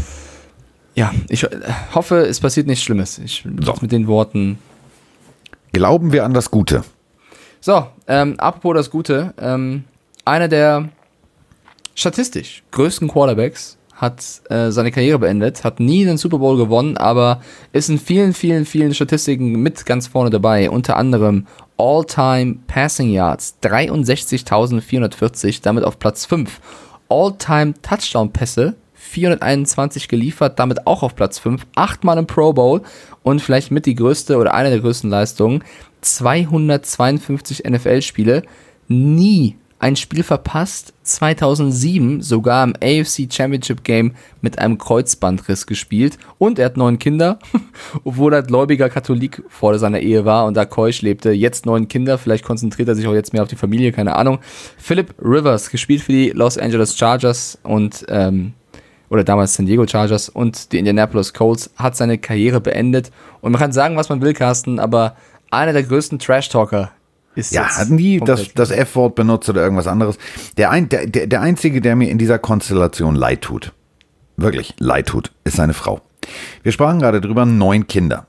Ja, ich hoffe, es passiert nichts Schlimmes. Mit den Worten. Glauben wir an das Gute. So, apropos das Gute. Einer der statistisch größten Quarterbacks hat seine Karriere beendet, hat nie den Super Bowl gewonnen, aber ist in vielen, vielen, vielen Statistiken mit ganz vorne dabei. Unter anderem All-Time Passing Yards, 63.440, damit auf Platz 5. All-Time Touchdown-Pässe, 421 geliefert, damit auch auf Platz 5. 8-mal im Pro Bowl und vielleicht mit die größte oder eine der größten Leistungen, 252 NFL-Spiele, nie ein Spiel verpasst, 2007 sogar im AFC Championship Game mit einem Kreuzbandriss gespielt und er hat 9 Kinder, obwohl er gläubiger Katholik vor seiner Ehe war und da keusch lebte. Jetzt 9 Kinder, vielleicht konzentriert er sich auch jetzt mehr auf die Familie, keine Ahnung. Philip Rivers, gespielt für die Los Angeles Chargers und oder damals San Diego Chargers und die Indianapolis Colts, hat seine Karriere beendet. Und man kann sagen, was man will, Carsten, aber einer der größten Trash-Talker ist ja, jetzt hat nie komplett das F-Wort benutzt oder irgendwas anderes. Der Einzige, der mir in dieser Konstellation leid tut, wirklich leid tut, ist seine Frau. Wir sprachen gerade drüber, 9 Kinder.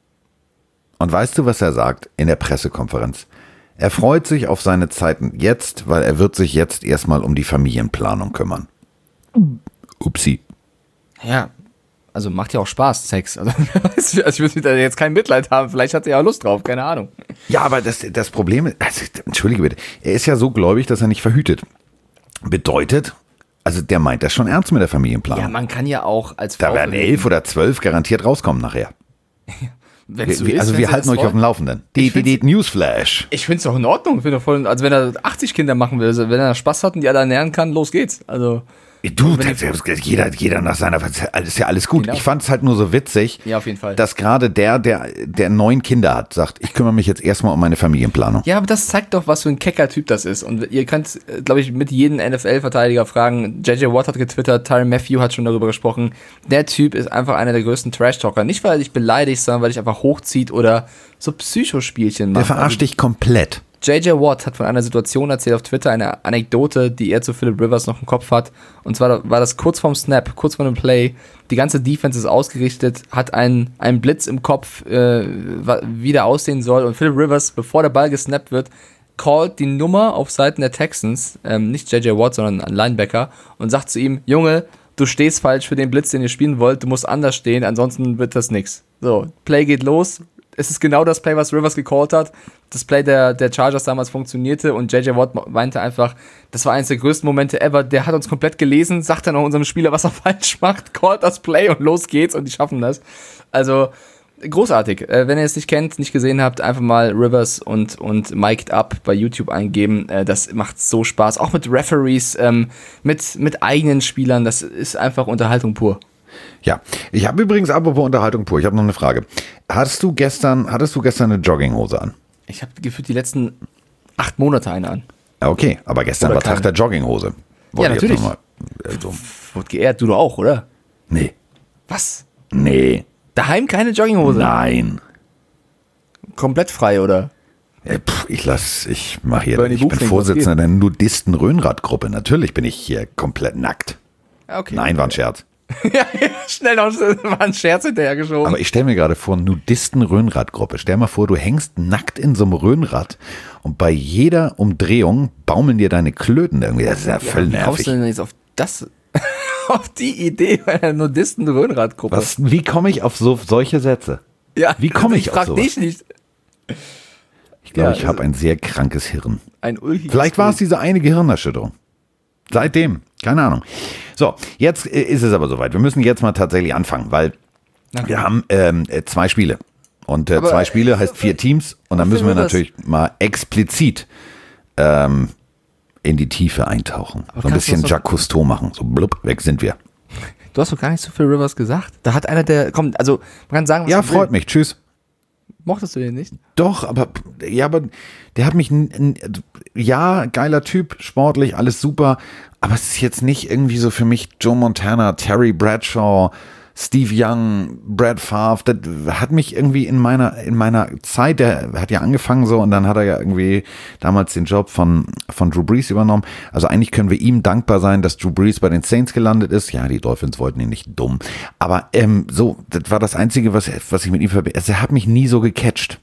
Und weißt du, was er sagt in der Pressekonferenz? Er freut sich auf seine Zeiten jetzt, weil er wird sich jetzt erstmal um die Familienplanung kümmern. Upsi. Ja, also macht ja auch Spaß, Sex. Also ich würde da jetzt kein Mitleid haben, vielleicht hat er ja Lust drauf, keine Ahnung. Ja, aber das Problem ist, also, entschuldige bitte, er ist ja so gläubig, dass er nicht verhütet. Bedeutet, also der meint das schon ernst mit der Familienplanung. Ja, man kann ja auch als Da Frau werden 11 oder 12 garantiert rauskommen nachher. wenn's so Also ist, wir wenn sie halten das euch auf dem wollen. Laufenden. Ich Die Newsflash. Ich finde es doch in Ordnung, ich find doch voll, also wenn er 80 Kinder machen will, also wenn er Spaß hat und die alle ernähren kann, los geht's. Also Du, jeder nach seiner, ist ja alles gut. Genau. Ich fand es halt nur so witzig, Ja, auf jeden Fall. dass gerade der 9 Kinder hat, sagt, ich kümmere mich jetzt erstmal um meine Familienplanung. ja, aber das zeigt doch, was für ein kecker Typ das ist. Und ihr könnt, glaube ich, mit jedem NFL-Verteidiger fragen. JJ Watt hat getwittert, Tyrann Mathieu hat schon darüber gesprochen. Der Typ ist einfach einer der größten Trash-Talker. Nicht, weil er dich beleidigt, sondern weil er dich einfach hochzieht oder so Psychospielchen macht. Der verarscht dich komplett. JJ Watt hat von einer Situation erzählt auf Twitter, eine Anekdote, die er zu Philip Rivers noch im Kopf hat. Und zwar war das kurz vorm Snap, kurz vor dem Play. Die ganze Defense ist ausgerichtet, hat einen Blitz im Kopf, wie der aussehen soll. Und Philip Rivers, bevor der Ball gesnappt wird, callt die Nummer auf Seiten der Texans, nicht JJ Watt, sondern ein Linebacker, und sagt zu ihm, Junge, du stehst falsch für den Blitz, den ihr spielen wollt, du musst anders stehen, ansonsten wird das nix. So, Play geht los. Es ist genau das Play, was Rivers gecallt hat. Das Play der Chargers damals funktionierte und JJ Watt meinte einfach, das war eines der größten Momente ever. Der hat uns komplett gelesen, sagt dann auch unserem Spieler, was er falsch macht, callt das Play und los geht's und die schaffen das. Also großartig. Wenn ihr es nicht kennt, nicht gesehen habt, einfach mal Rivers und Mic'd Up bei YouTube eingeben. Das macht so Spaß. Auch mit Referees, mit eigenen Spielern. Das ist einfach Unterhaltung pur. Ja, ich habe übrigens, apropos Unterhaltung pur, ich habe noch eine Frage. Hattest du gestern eine Jogginghose an? Ich habe gefühlt die letzten 8 Monate eine an. Okay, aber gestern Oder war Tag keine. der Jogginghose. Ja, Wollte ich natürlich. jetzt noch mal, so. Wurde geehrt, du doch auch, oder? Nee, Was? nee, Daheim keine Jogginghose? nein. Komplett frei, oder? Ich mache hier, Bernie ich bin Buchfink, Vorsitzender der Nudisten-Röhnrad-Gruppe. Natürlich bin ich hier komplett nackt. Okay. Nein, war ein Scherz. Ja, schnell noch war ein Scherz hinterhergeschoben. Aber ich stelle mir gerade vor, Nudisten-Röhnrad-Gruppe. Stell mal vor, du hängst nackt in so einem Röhnrad und bei jeder Umdrehung baumeln dir deine Klöten irgendwie. Das ist ja voll Wie kommst nervig. du denn jetzt auf das, auf die Idee bei der Nudisten-Röhnrad-Gruppe? Wie komme ich auf solche Sätze? Ja, Wie komme ich auf frag sowas? dich nicht. Ich glaube, Ja, ich habe ein sehr krankes Hirn. Ein ulkiges Vielleicht war es Bild. diese eine Gehirnerschütterung. Seitdem, keine Ahnung. So, jetzt ist es aber soweit. Wir müssen jetzt mal tatsächlich anfangen, weil wir haben 2 Spiele. Und 2 Spiele heißt 4 Teams. Und dann müssen wir natürlich mal explizit in die Tiefe eintauchen. So ein kannst bisschen du das Jacques Cousteau machen. So blub, weg sind wir. Du hast doch gar nicht so viel Rivers gesagt. Da hat einer, der kommt, also man kann sagen, was Ja, du willst. freut mich. Tschüss. Mochtest du den nicht? Doch, aber der hat mich, ja, geiler Typ, sportlich, alles super, aber es ist jetzt nicht irgendwie so für mich Joe Montana, Terry Bradshaw, Steve Young, Brad Favre, das hat mich irgendwie in meiner Zeit, der hat ja angefangen so und dann hat er ja irgendwie damals den Job von Drew Brees übernommen. Also eigentlich können wir ihm dankbar sein, dass Drew Brees bei den Saints gelandet ist. Ja, die Dolphins wollten ihn nicht, dumm. Aber so, das war das Einzige, was ich mit ihm verbinde. Also er hat mich nie so gecatcht.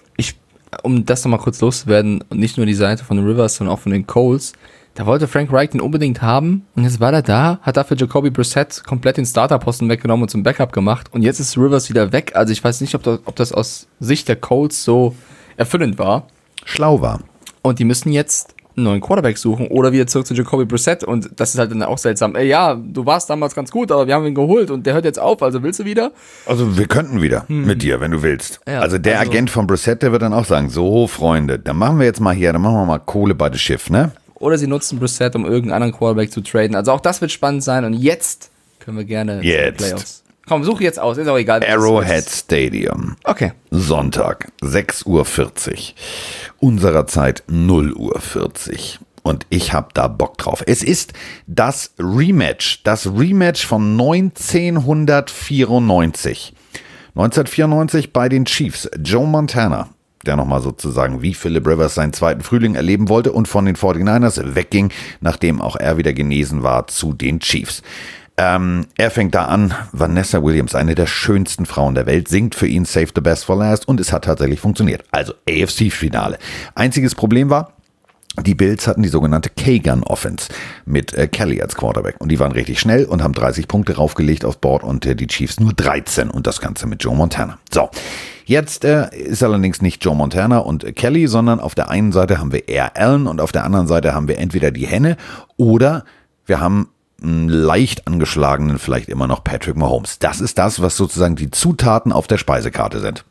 Um das nochmal kurz loszuwerden, und nicht nur die Seite von den Rivers, sondern auch von den Colts, da wollte Frank Reich den unbedingt haben und jetzt war er da, hat dafür Jacoby Brissett komplett den Starterposten weggenommen und zum Backup gemacht und jetzt ist Rivers wieder weg. Also ich weiß nicht, ob das aus Sicht der Colts so erfüllend war. Schlau war. Und die müssen jetzt einen neuen Quarterback suchen oder wieder zurück zu Jacoby Brissett und das ist halt dann auch seltsam. Ja, du warst damals ganz gut, aber wir haben ihn geholt und der hört jetzt auf, also willst du wieder? Also wir könnten wieder mit dir, wenn du willst. Ja, also der also- Agent von Brissett, der wird dann auch sagen, so Freunde, dann machen wir jetzt mal hier, dann machen wir mal Kohle bei das Schiff, ne? oder sie nutzen Brissett, um irgendeinen anderen Quarterback zu traden. Also auch das wird spannend sein und jetzt können wir gerne zu den Playoffs. Komm, such jetzt aus, ist auch egal. Arrowhead Stadium. Okay. Sonntag, 6:40 Uhr. Unserer Zeit 0:40 Uhr. Und ich habe da Bock drauf. Es ist das Rematch von 1994. 1994 bei den Chiefs. Joe Montana, der nochmal sozusagen wie Philip Rivers seinen zweiten Frühling erleben wollte und von den 49ers wegging, nachdem auch er wieder genesen war, zu den Chiefs. Er fängt da an, Vanessa Williams, eine der schönsten Frauen der Welt, singt für ihn Save the Best for Last und es hat tatsächlich funktioniert. Also AFC-Finale. Einziges Problem war, die Bills hatten die sogenannte K-Gun-Offense mit Kelly als Quarterback und die waren richtig schnell und haben 30 Punkte raufgelegt aufs Board und die Chiefs nur 13 und das Ganze mit Joe Montana. So, jetzt ist allerdings nicht Joe Montana und Kelly, sondern auf der einen Seite haben wir eher Allen und auf der anderen Seite haben wir entweder die Henne oder wir haben einen leicht angeschlagenen, vielleicht immer noch Patrick Mahomes. Das ist das, was sozusagen die Zutaten auf der Speisekarte sind.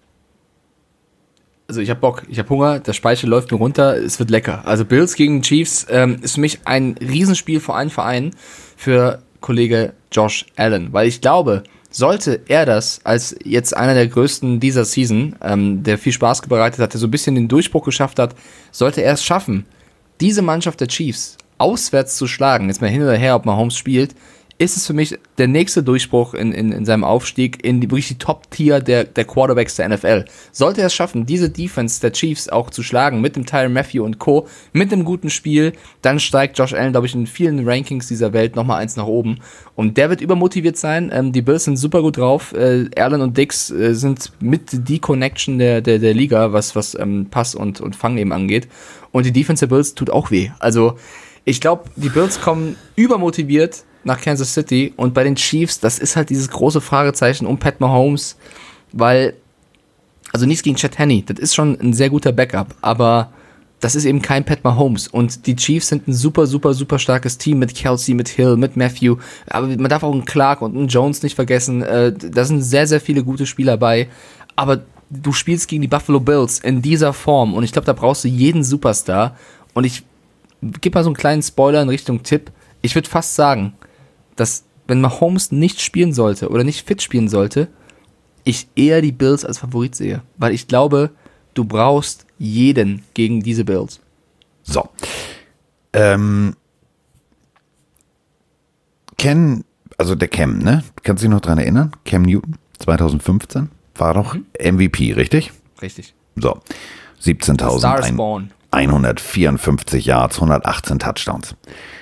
Also ich habe Bock, ich habe Hunger, der Speichel läuft mir runter, es wird lecker. Also Bills gegen Chiefs ist für mich ein Riesenspiel für einen Verein, für Kollege Josh Allen, weil ich glaube, sollte er das als jetzt einer der größten dieser Season, der viel Spaß bereitet hat, der so ein bisschen den Durchbruch geschafft hat, sollte er es schaffen, diese Mannschaft der Chiefs auswärts zu schlagen, jetzt mal hin oder her, ob Mahomes spielt, ist es für mich der nächste Durchbruch in seinem Aufstieg in wirklich die Top-Tier der Quarterbacks der NFL. Sollte er es schaffen, diese Defense der Chiefs auch zu schlagen, mit dem Tyrann Mathieu und Co., mit einem guten Spiel, dann steigt Josh Allen, glaube ich, in vielen Rankings dieser Welt nochmal eins nach oben. Und der wird übermotiviert sein. Die Bills sind super gut drauf. Allen und Diggs sind mit die Connection der Liga, was Pass und Fang eben angeht. Und die Defense der Bills tut auch weh. Also ich glaube, die Bills kommen übermotiviert nach Kansas City und bei den Chiefs, das ist halt dieses große Fragezeichen um Pat Mahomes, weil, also nichts gegen Chad Henne, das ist schon ein sehr guter Backup, aber das ist eben kein Pat Mahomes und die Chiefs sind ein super, super, super starkes Team mit Kelsey, mit Hill, mit Matthew, aber man darf auch einen Clark und einen Jones nicht vergessen, da sind sehr, sehr viele gute Spieler bei, aber du spielst gegen die Buffalo Bills in dieser Form und ich glaube, da brauchst du jeden Superstar und ich gebe mal so einen kleinen Spoiler in Richtung Tipp, ich würde fast sagen, dass, wenn Mahomes nicht spielen sollte oder nicht fit spielen sollte, ich eher die Bills als Favorit sehe. Weil ich glaube, du brauchst jeden gegen diese Bills. So. Also der Cam, ne? Kannst du dich noch dran erinnern? Cam Newton, 2015, war doch MVP, richtig? Richtig. So. 17.154 Yards, 118 Touchdowns.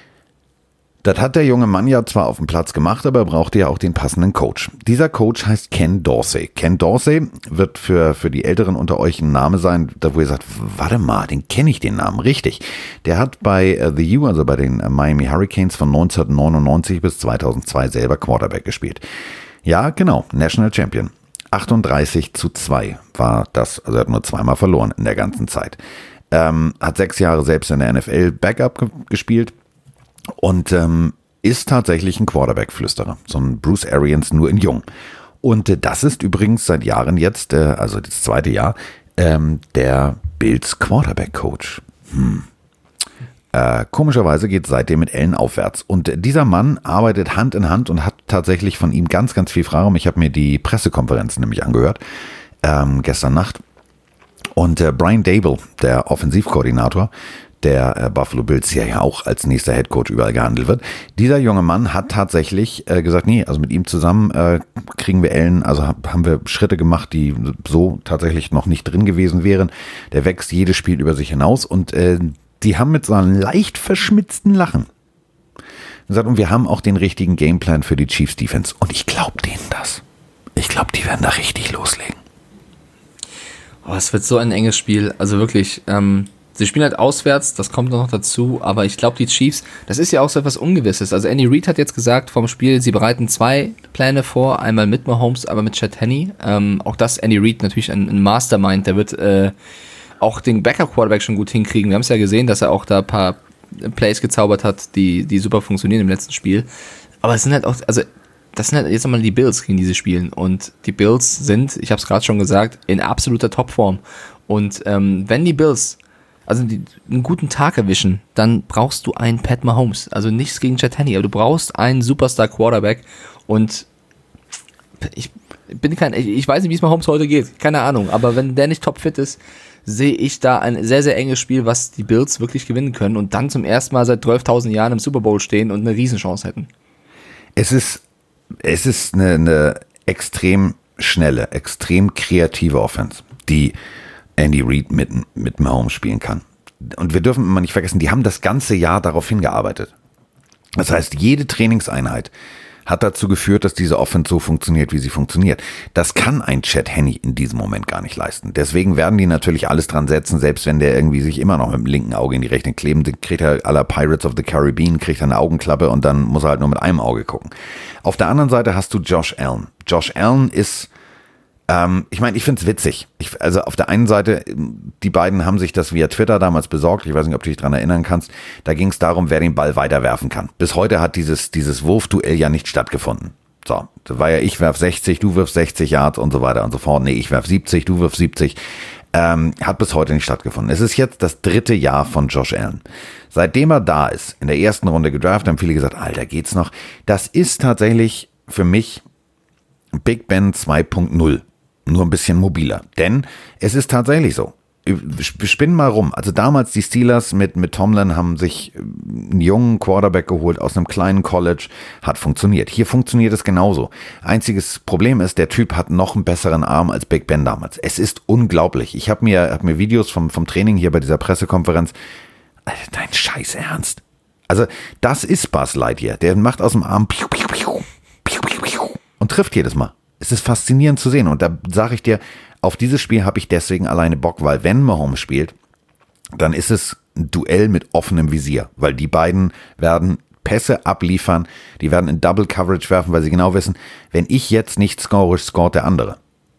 Das hat der junge Mann ja zwar auf dem Platz gemacht, aber er brauchte ja auch den passenden Coach. Dieser Coach heißt Ken Dorsey. Ken Dorsey wird für die Älteren unter euch ein Name sein, da wo ihr sagt, warte mal, den kenne ich den Namen, richtig. Der hat bei The U, also bei den Miami Hurricanes von 1999 bis 2002 selber Quarterback gespielt. Ja, genau, National Champion. 38-2 war das, also er hat nur zweimal verloren in der ganzen Zeit. Hat 6 Jahre selbst in der NFL Backup gespielt. Und ist tatsächlich ein Quarterback-Flüsterer, so ein Bruce Arians nur in jung. Und das ist übrigens seit Jahren jetzt, also das zweite Jahr, der Bills Quarterback-Coach. Komischerweise geht es seitdem mit Allen aufwärts. Und dieser Mann arbeitet Hand in Hand und hat tatsächlich von ihm ganz, ganz viel Freiraum. Ich habe mir die Pressekonferenz nämlich angehört, gestern Nacht. Und Brian Daboll, der Offensivkoordinator, der Buffalo Bills ja auch als nächster Headcoach überall gehandelt wird. Dieser junge Mann hat tatsächlich gesagt, nee, also mit ihm zusammen kriegen wir Allen, also haben wir Schritte gemacht, die so tatsächlich noch nicht drin gewesen wären. Der wächst jedes Spiel über sich hinaus und die haben mit so einem leicht verschmitzten Lachen gesagt, und wir haben auch den richtigen Gameplan für die Chiefs Defense und ich glaube denen das. Ich glaube, die werden da richtig loslegen. Oh, es wird so ein enges Spiel, also wirklich, sie spielen halt auswärts, das kommt noch dazu, aber ich glaube, die Chiefs, das ist ja auch so etwas Ungewisses. Also Andy Reid hat jetzt gesagt vom Spiel, sie bereiten 2 Pläne vor, einmal mit Mahomes, aber mit Chad Henne. Auch das, Andy Reid natürlich ein Mastermind, der wird auch den Backup-Quarterback schon gut hinkriegen. Wir haben es ja gesehen, dass er auch da ein paar Plays gezaubert hat, die super funktionieren im letzten Spiel. Aber es sind halt auch, also das sind halt jetzt einmal die Bills, gegen die sie spielen. Und die Bills sind, ich habe es gerade schon gesagt, in absoluter Topform. Und wenn die Bills, also einen guten Tag erwischen, dann brauchst du einen Pat Mahomes. Also nichts gegen Chad Henne, aber du brauchst einen Superstar-Quarterback und ich weiß nicht, wie es Mahomes heute geht, keine Ahnung, aber wenn der nicht topfit ist, sehe ich da ein sehr, sehr enges Spiel, was die Bills wirklich gewinnen können und dann zum ersten Mal seit 12.000 Jahren im Super Bowl stehen und eine Riesenchance hätten. Es ist eine extrem schnelle, extrem kreative Offense, die Andy Reid mit Mahomes spielen kann. Und wir dürfen immer nicht vergessen, die haben das ganze Jahr darauf hingearbeitet. Das heißt, jede Trainingseinheit hat dazu geführt, dass diese Offense so funktioniert, wie sie funktioniert. Das kann ein Chad Henne in diesem Moment gar nicht leisten. Deswegen werden die natürlich alles dran setzen, selbst wenn der irgendwie sich immer noch mit dem linken Auge in die Rechte kleben, kriegt er à la Pirates of the Caribbean, kriegt er eine Augenklappe und dann muss er halt nur mit einem Auge gucken. Auf der anderen Seite hast du Josh Allen. Josh Allen ist, ich meine, ich finde es witzig. Also auf der einen Seite, die beiden haben sich das via Twitter damals besorgt. Ich weiß nicht, ob du dich daran erinnern kannst. Da ging es darum, wer den Ball weiterwerfen kann. Bis heute hat dieses Wurfduell ja nicht stattgefunden. So, das war ja, ich werf 60, du wirfst 60 Yards und so weiter und so fort. Nee, ich werf 70, du wirfst 70. Hat bis heute nicht stattgefunden. Es ist jetzt das 3. Jahr von Josh Allen. Seitdem er da ist, in der ersten Runde gedraftet, haben viele gesagt, Alter, geht's noch? Das ist tatsächlich für mich Big Ben 2.0. Nur ein bisschen mobiler. Denn es ist tatsächlich so. Wir spinnen mal rum. Also damals die Steelers mit Tomlin haben sich einen jungen Quarterback geholt aus einem kleinen College. Hat funktioniert. Hier funktioniert es genauso. Einziges Problem ist, der Typ hat noch einen besseren Arm als Big Ben damals. Es ist unglaublich. Ich habe mir Videos vom Training hier bei dieser Pressekonferenz. Alter, dein Scheiß Ernst. Also das ist Buzz Lightyear. Der macht aus dem Arm und trifft jedes Mal. Es ist faszinierend zu sehen und da sage ich dir, auf dieses Spiel habe ich deswegen alleine Bock, weil wenn Mahomes spielt, dann ist es ein Duell mit offenem Visier, weil die beiden werden Pässe abliefern, die werden in Double Coverage werfen, weil sie genau wissen, wenn ich jetzt nicht score, scoret der andere.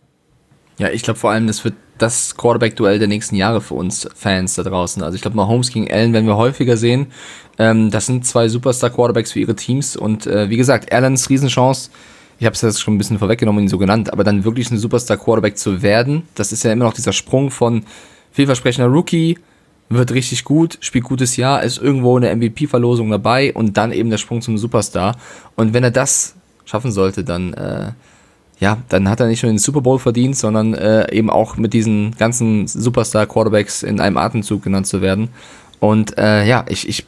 Ja, ich glaube vor allem, das wird das Quarterback-Duell der nächsten Jahre für uns Fans da draußen. Also ich glaube, Mahomes gegen Allen werden wir häufiger sehen. Das sind zwei Superstar-Quarterbacks für ihre Teams und wie gesagt, Allens Riesenchance. Ich habe es jetzt schon ein bisschen vorweggenommen und ihn so genannt, aber dann wirklich ein Superstar-Quarterback zu werden, das ist ja immer noch dieser Sprung von vielversprechender Rookie, wird richtig gut, spielt gutes Jahr, ist irgendwo in der MVP-Verlosung dabei und dann eben der Sprung zum Superstar. Und wenn er das schaffen sollte, dann dann hat er nicht nur den Super Bowl verdient, sondern eben auch mit diesen ganzen Superstar-Quarterbacks in einem Atemzug genannt zu werden. Und ich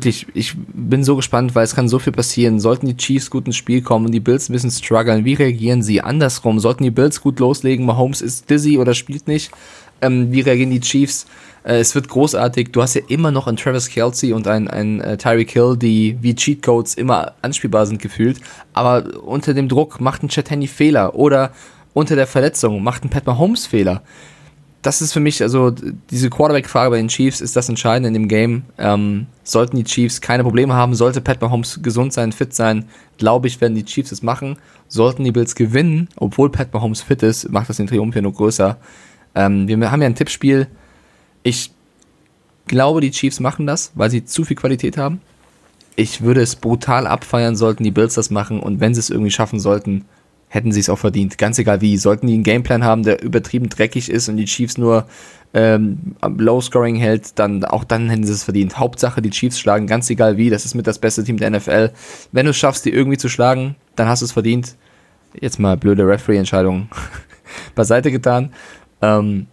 bin so gespannt, weil es kann so viel passieren. Sollten die Chiefs gut ins Spiel kommen und die Bills ein bisschen strugglen, wie reagieren sie? Andersrum, sollten die Bills gut loslegen, Mahomes ist dizzy oder spielt nicht, wie reagieren die Chiefs? Es wird großartig. Du hast ja immer noch einen Travis Kelce und einen Tyreek Hill, die wie Cheatcodes immer anspielbar sind gefühlt. Aber unter dem Druck macht ein Chad Henne Fehler oder unter der Verletzung macht ein Pat Mahomes Fehler. Das ist für mich, also diese Quarterback-Frage bei den Chiefs ist das Entscheidende in dem Game. Sollten die Chiefs keine Probleme haben, sollte Pat Mahomes gesund sein, fit sein, glaube ich, werden die Chiefs es machen. Sollten die Bills gewinnen, obwohl Pat Mahomes fit ist, macht das den Triumph hier nur größer. Wir haben ja ein Tippspiel. Ich glaube, die Chiefs machen das, weil sie zu viel Qualität haben. Ich würde es brutal abfeiern, sollten die Bills das machen und wenn sie es irgendwie schaffen sollten, hätten sie es auch verdient. Ganz egal wie. Sollten die einen Gameplan haben, der übertrieben dreckig ist und die Chiefs nur Low-Scoring hält, dann hätten sie es verdient. Hauptsache, die Chiefs schlagen, ganz egal wie. Das ist mit das beste Team der NFL. Wenn du es schaffst, die irgendwie zu schlagen, dann hast du es verdient. Jetzt mal blöde Referee-Entscheidungen beiseite getan. Und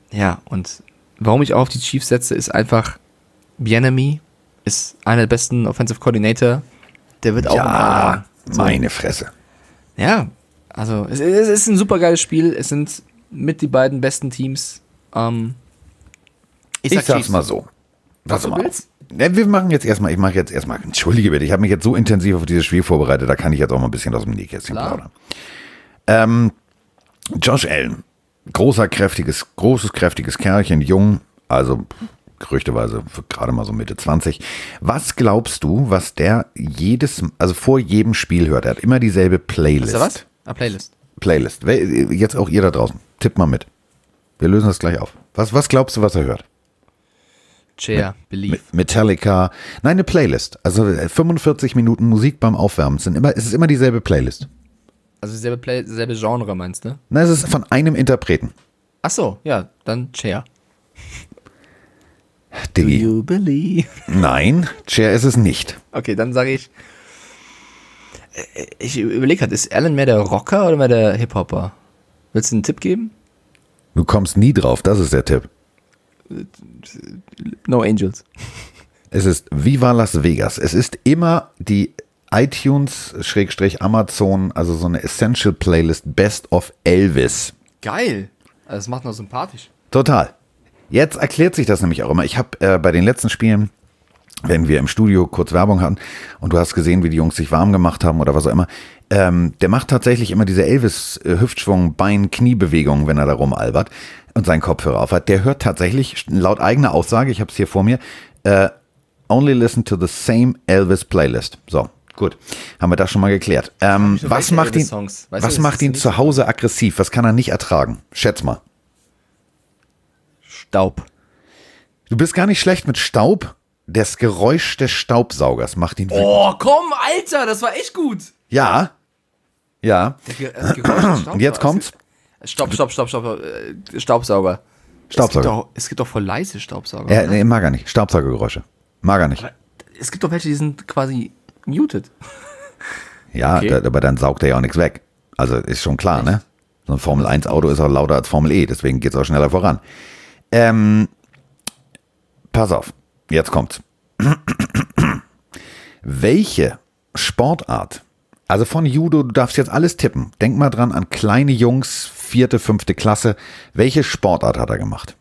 warum ich auch auf die Chiefs setze, ist einfach, Bieniemy ist einer der besten Offensive Coordinator. Der wird auch... Ja, meine Fresse. Ja, also es ist ein super geiles Spiel. Es sind mit die beiden besten Teams. Ich sag's mal so. Was du willst? Wir machen jetzt erstmal, entschuldige bitte, ich habe mich jetzt so intensiv auf dieses Spiel vorbereitet, da kann ich jetzt auch mal ein bisschen aus dem Nähkästchen plaudern. Josh Allen, großes, kräftiges Kerlchen, jung, also gerüchteweise gerade mal so Mitte 20. Was glaubst du, was der vor jedem Spiel hört? Er hat immer dieselbe Playlist. Ist was? Playlist. Playlist. Jetzt auch ihr da draußen. Tippt mal mit. Wir lösen das gleich auf. Was glaubst du, was er hört? Chair, Believe. Metallica. Nein, eine Playlist. Also 45 Minuten Musik beim Aufwärmen. Es ist immer dieselbe Playlist. Also dieselbe Genre meinst du? Nein, es ist von einem Interpreten. Ach so, ja, dann Chair. Diggi. you believe? Nein, Cher ist es nicht. Okay, dann sage ich überlege gerade, ist Alan mehr der Rocker oder mehr der Hip-Hopper? Willst du einen Tipp geben? Du kommst nie drauf, das ist der Tipp. No Angels. Es ist Viva Las Vegas. Es ist immer die iTunes-Amazon, also so eine Essential Playlist Best of Elvis. Geil. Also das macht noch sympathisch. Total. Jetzt erklärt sich das nämlich auch immer. Ich habe bei den letzten Spielen, wenn wir im Studio kurz Werbung hatten und du hast gesehen, wie die Jungs sich warm gemacht haben oder was auch immer, der macht tatsächlich immer diese Elvis-Hüftschwung, Bein-Knie-Bewegungen, wenn er da rumalbert und seinen Kopfhörer auf hat. Der hört tatsächlich, laut eigener Aussage, ich habe es hier vor mir, only listen to the same Elvis Playlist. So, gut. Haben wir das schon mal geklärt. Was macht ihn zu Hause aggressiv? Was kann er nicht ertragen? Schätz mal. Staub. Du bist gar nicht schlecht mit Staub. Das Geräusch des Staubsaugers macht ihn wütend. Oh, komm, Alter, das war echt gut. Ja. Ja. Das Geräusch des Und jetzt kommt's. Stopp. Staubsauger. Staubsauger. Es gibt doch voll leise Staubsauger. Nee, mag er nicht. Staubsaugergeräusche. Mag er nicht. Aber es gibt doch welche, die sind quasi muted. Ja, Okay. aber dann saugt er ja auch nichts weg. Also ist schon klar, ne? So ein Formel-1-Auto ist auch lauter als Formel E, deswegen geht's auch schneller voran. Pass auf, jetzt kommt's. Welche Sportart, also von Judo, du darfst jetzt alles tippen. Denk mal dran an kleine Jungs, 4., 5. Klasse. Welche Sportart hat er gemacht?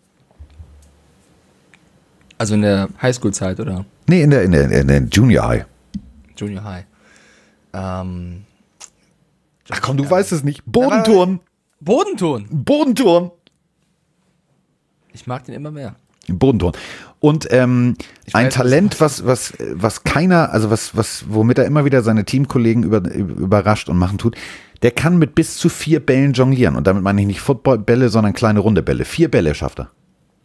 Also in der Highschool-Zeit, oder? Nee, in der Junior High. Junior High. Ach komm, du weißt es nicht. Bodenturnen. Bodenturnen. Ich mag den immer mehr. Bodenturnen. Und ein weiß, Talent, was keiner, also womit er immer wieder seine Teamkollegen überrascht und machen tut, der kann mit bis zu 4 Bällen jonglieren. Und damit meine ich nicht Footballbälle, sondern kleine runde Bälle. 4 Bälle schafft er.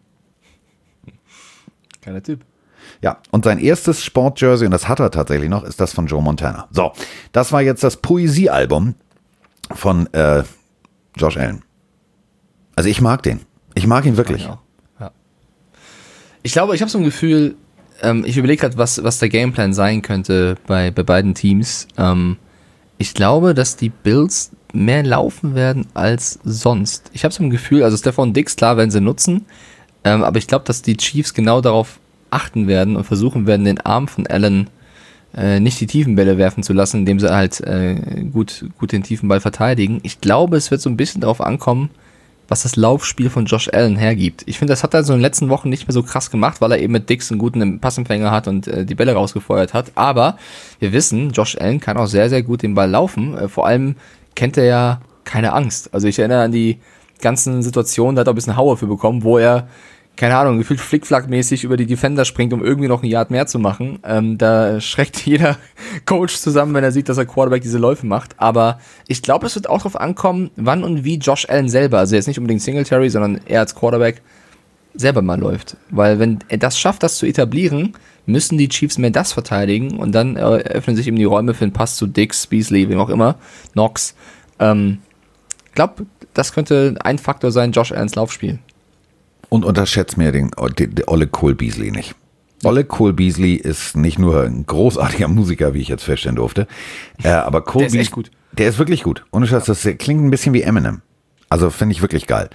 Keiner Typ. Ja, und sein erstes Sportjersey, und das hat er tatsächlich noch, ist das von Joe Montana. So, das war jetzt das Poesiealbum von Josh Allen. Also ich mag den. Ich mag ihn wirklich. Ja. Ich glaube, ich habe so ein Gefühl, ich überlege gerade, was der Gameplan sein könnte bei beiden Teams. Ich glaube, dass die Bills mehr laufen werden als sonst. Ich habe so ein Gefühl, also Stephon Diggs, klar, werden sie nutzen, aber ich glaube, dass die Chiefs genau darauf achten werden und versuchen werden, den Arm von Allen nicht die tiefen Bälle werfen zu lassen, indem sie halt gut den tiefen Ball verteidigen. Ich glaube, es wird so ein bisschen darauf ankommen, was das Laufspiel von Josh Allen hergibt. Ich finde, das hat er so in den letzten Wochen nicht mehr so krass gemacht, weil er eben mit Diggs einen guten Passempfänger hat und die Bälle rausgefeuert hat. Aber wir wissen, Josh Allen kann auch sehr, sehr gut den Ball laufen. Vor allem kennt er ja keine Angst. Also ich erinnere an die ganzen Situationen, da hat er ein bisschen Hauer für bekommen, wo er, keine Ahnung, gefühlt flickflackmäßig über die Defender springt, um irgendwie noch ein Yard mehr zu machen. Da schreckt jeder Coach zusammen, wenn er sieht, dass der Quarterback diese Läufe macht. Aber ich glaube, es wird auch darauf ankommen, wann und wie Josh Allen selber, also jetzt nicht unbedingt Singletary, sondern er als Quarterback selber mal läuft. Weil wenn er das schafft, das zu etablieren, müssen die Chiefs mehr das verteidigen und dann eröffnen sich eben die Räume für einen Pass zu Diggs, Beasley, wem auch immer, Knox. Ich glaube, das könnte ein Faktor sein, Josh Allens Laufspiel. Und unterschätzt mir den Olle Cole Beasley nicht. Olle Cole Beasley ist nicht nur ein großartiger Musiker, wie ich jetzt feststellen durfte, aber Cole Der ist echt gut. Der ist wirklich gut. Ohne Scheiß, das klingt ein bisschen wie Eminem. Also finde ich wirklich geil.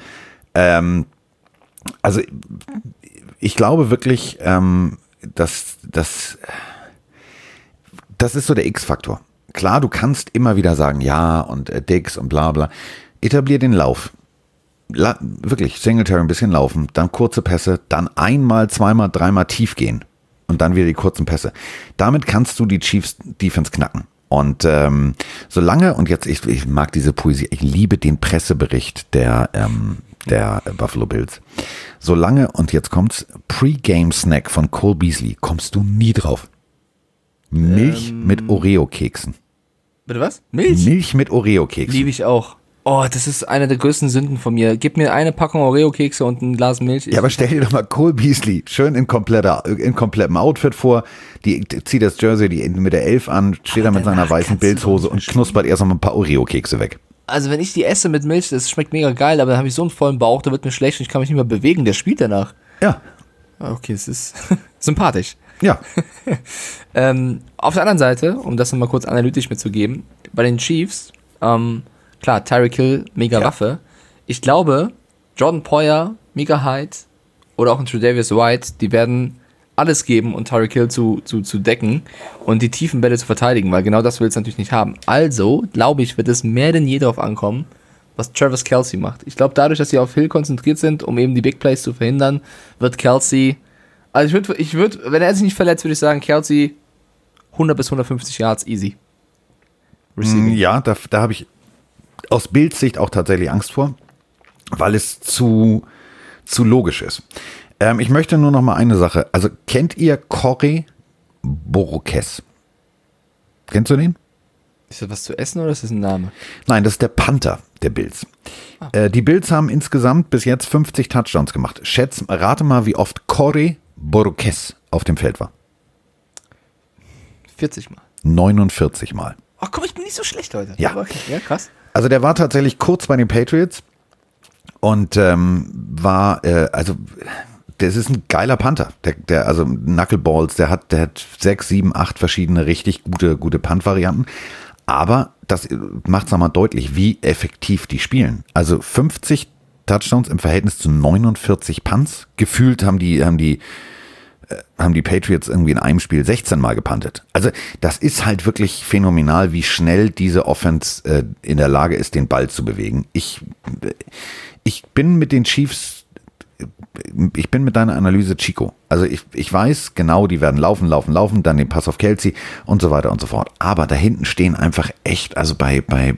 Also ich glaube wirklich, dass das ist so der X-Faktor. Klar, du kannst immer wieder sagen, ja und Diggs und bla bla. Etablier den Lauf. Wirklich, Singletary ein bisschen laufen, dann kurze Pässe, dann einmal, zweimal, dreimal tief gehen und dann wieder die kurzen Pässe. Damit kannst du die Chiefs Defense knacken. Und solange, und jetzt, ich mag diese Poesie, ich liebe den Pressebericht der Buffalo Bills. Solange, und jetzt kommt's, Pre-Game-Snack von Cole Beasley, kommst du nie drauf. Milch mit Oreo-Keksen. Bitte was? Milch? Milch mit Oreo-Keksen. Liebe ich auch. Oh, das ist eine der größten Sünden von mir. Gib mir eine Packung Oreo-Kekse und ein Glas Milch. Ja, aber stell dir doch mal Cole Beasley schön in komplettem Outfit vor. Die zieht das Jersey mit der 11 an, steht da mit seiner weißen Bills-Hose und knuspert erst noch ein paar Oreo-Kekse weg. Also wenn ich die esse mit Milch, das schmeckt mega geil, aber dann habe ich so einen vollen Bauch, da wird mir schlecht und ich kann mich nicht mehr bewegen. Der spielt danach. Ja. Okay, es ist sympathisch. Ja. Auf der anderen Seite, um das nochmal kurz analytisch mitzugeben, bei den Chiefs, klar, Tyreek Hill, mega Waffe. Ich glaube, Jordan Poyer, mega Hyde oder auch ein Tre'Davious White, die werden alles geben, um Tyreek Hill zu decken und die tiefen Bälle zu verteidigen, weil genau das willst du natürlich nicht haben. Also, glaube ich, wird es mehr denn je darauf ankommen, was Travis Kelce macht. Ich glaube, dadurch, dass sie auf Hill konzentriert sind, um eben die Big Plays zu verhindern, wird Kelce, also ich würde, wenn er sich nicht verletzt, würde ich sagen, Kelce 100 bis 150 Yards easy. Receiving. Ja, da habe ich aus Bildsicht auch tatsächlich Angst vor, weil es zu logisch ist. Ich möchte nur noch mal eine Sache. Also kennt ihr Corey Bojorquez? Kennst du den? Ist das was zu essen oder ist das ein Name? Nein, das ist der Panther der Bills. Die Bills haben insgesamt bis jetzt 50 Touchdowns gemacht. Rate mal, wie oft Corey Bojorquez auf dem Feld war. 40 Mal. 49 Mal. Ach komm, ich bin nicht so schlecht heute. Ja. Okay. Ja, krass. Also der war tatsächlich kurz bei den Patriots und das ist ein geiler Panther. Der also Knuckleballs, der hat 6, 7, 8 verschiedene richtig gute Punt-Varianten. Aber das macht es nochmal deutlich, wie effektiv die spielen. Also 50 Touchdowns im Verhältnis zu 49 Punts. Gefühlt haben die Patriots irgendwie in einem Spiel 16 Mal gepuntet. Also das ist halt wirklich phänomenal, wie schnell diese Offense in der Lage ist, den Ball zu bewegen. Ich bin mit den Chiefs, ich bin mit deiner Analyse Chico. Also ich weiß genau, die werden laufen, dann den Pass auf Kelce und so weiter und so fort. Aber da hinten stehen einfach echt, also bei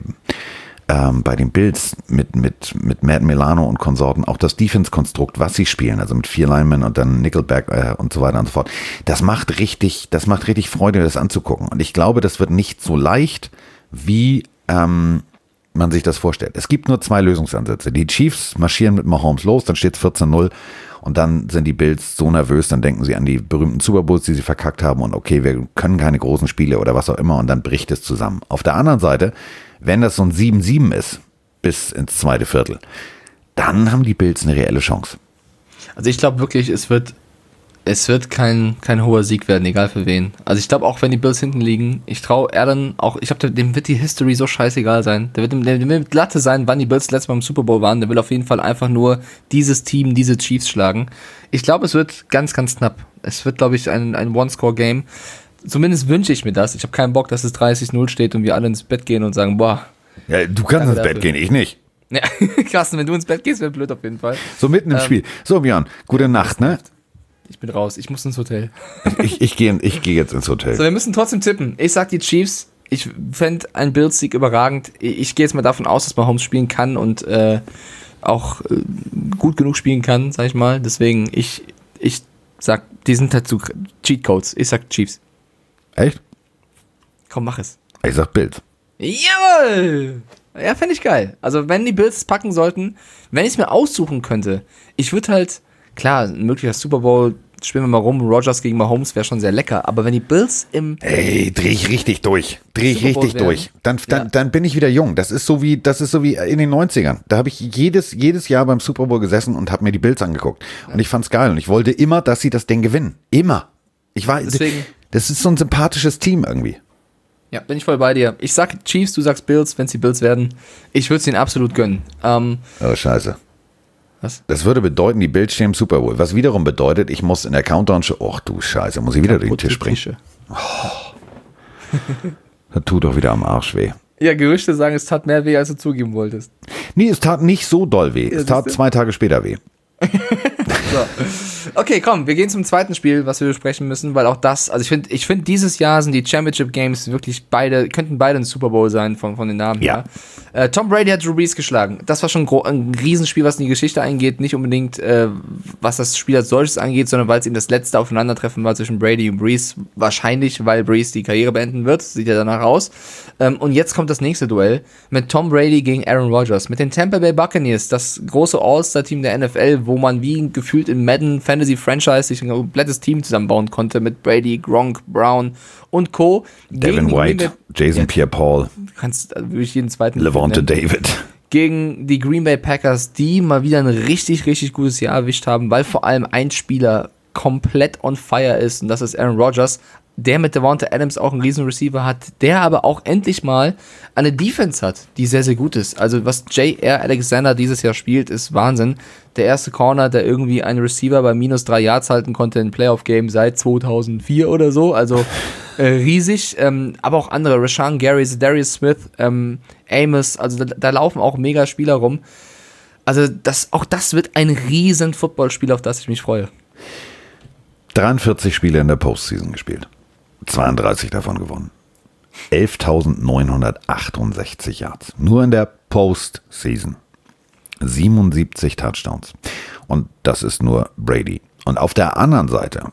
den Bills mit Matt Milano und Konsorten, auch das Defense-Konstrukt, was sie spielen, also mit 4 Linemen und dann Nickelback und so weiter und so fort, das macht richtig Freude, das anzugucken. Und ich glaube, das wird nicht so leicht, wie man sich das vorstellt. Es gibt nur 2 Lösungsansätze. Die Chiefs marschieren mit Mahomes los, dann steht es 14-0 und dann sind die Bills so nervös, dann denken sie an die berühmten Super Bowls, die sie verkackt haben und okay, wir können keine großen Spiele oder was auch immer und dann bricht es zusammen. Auf der anderen Seite, wenn das so ein 7-7 ist, bis ins zweite Viertel, dann haben die Bills eine reelle Chance. Also ich glaube wirklich, es wird kein hoher Sieg werden, egal für wen. Also ich glaube auch, wenn die Bills hinten liegen, ich traue Allen auch, ich glaube, dem wird die History so scheißegal sein. Der wird mit Latte sein, wann die Bills letztes Mal im Super Bowl waren. Der will auf jeden Fall einfach nur dieses Team, diese Chiefs schlagen. Ich glaube, es wird ganz, ganz knapp. Es wird, glaube ich, ein One-Score-Game. Zumindest wünsche ich mir das. Ich habe keinen Bock, dass es 30-0 steht und wir alle ins Bett gehen und sagen, boah. Ja, du kannst ins Bett gehen, ich nicht. Ja, Carsten, wenn du ins Bett gehst, wäre blöd auf jeden Fall. So mitten im Spiel. So, Björn, gute Nacht, ne? Ich bin raus, ich muss ins Hotel. Ich gehe jetzt ins Hotel. So, wir müssen trotzdem tippen. Ich sag die Chiefs. Ich fände einen Bills-Sieg überragend. Ich gehe jetzt mal davon aus, dass Mahomes spielen kann und auch gut genug spielen kann, sag ich mal. Deswegen, ich sag, die sind halt so Cheatcodes. Ich sag Chiefs. Echt? Komm, mach es. Ich sag Bills. Jawohl! Ja, fände ich geil. Also, wenn die Bills es packen sollten, wenn ich es mir aussuchen könnte, ich würde halt, klar, ein möglicher Super Bowl, spielen wir mal rum, Rodgers gegen Mahomes wäre schon sehr lecker, aber wenn die Bills Ey, dreh ich richtig durch. Dann bin ich wieder jung. Das ist so wie in den 90ern. Da habe ich jedes Jahr beim Super Bowl gesessen und habe mir die Bills angeguckt. Und ich fand's geil und ich wollte immer, dass sie das Ding gewinnen. Immer. Deswegen, das ist so ein sympathisches Team irgendwie. ja, bin ich voll bei dir. Ich sag Chiefs, du sagst Bills, wenn sie Bills werden. Ich würde es ihnen absolut gönnen. Oh, scheiße. Was? Das würde bedeuten, die Bills stehen im Super Bowl. Was wiederum bedeutet, ich muss in der Countdown-Show, ach du Scheiße, muss ich wieder durch den Tisch springen. Das tut doch wieder am Arsch weh. Ja, Gerüchte sagen, es tat mehr weh, als du zugeben wolltest. Nee, es tat nicht so doll weh. Es tat 2 Tage später weh. So. Okay, komm, wir gehen zum zweiten Spiel, was wir besprechen müssen, weil auch das, also ich finde, dieses Jahr sind die Championship Games wirklich könnten beide ein Super Bowl sein von den Namen her. Tom Brady hat Drew Brees geschlagen. Das war schon ein Riesenspiel, was in die Geschichte eingeht, nicht unbedingt, was das Spiel als solches angeht, sondern weil es eben das letzte Aufeinandertreffen war zwischen Brady und Brees, wahrscheinlich, weil Brees die Karriere beenden wird, sieht ja danach aus. Und jetzt kommt das nächste Duell mit Tom Brady gegen Aaron Rodgers, mit den Tampa Bay Buccaneers, das große All-Star-Team der NFL, wo man wie gefühlt in Madden Fantasy Franchise sich ein komplettes Team zusammenbauen konnte mit Brady, Gronk, Brown und Co. Devin White, Jason Pierre-Paul, Du kannst wirklich jeden zweiten Levante nennen. David. Gegen die Green Bay Packers, die mal wieder ein richtig, richtig gutes Jahr erwischt haben, weil vor allem ein Spieler komplett on fire ist, und das ist Aaron Rodgers, der mit Davante Adams auch einen riesen Receiver hat, der aber auch endlich mal eine Defense hat, die sehr, sehr gut ist. Also was J.R. Alexander dieses Jahr spielt, ist Wahnsinn. Der erste Corner, der irgendwie einen Receiver bei -3 Yards halten konnte in Playoff-Game seit 2004 oder so, also riesig. Aber auch andere, Rashawn Gary, Darius Smith, Amos, also da laufen auch mega Spieler rum. Also auch das wird ein riesen Footballspiel, auf das ich mich freue. 43 Spiele in der Postseason gespielt. 32 davon gewonnen. 11.968 Yards. Nur in der Postseason. 77 Touchdowns. Und das ist nur Brady. Und auf der anderen Seite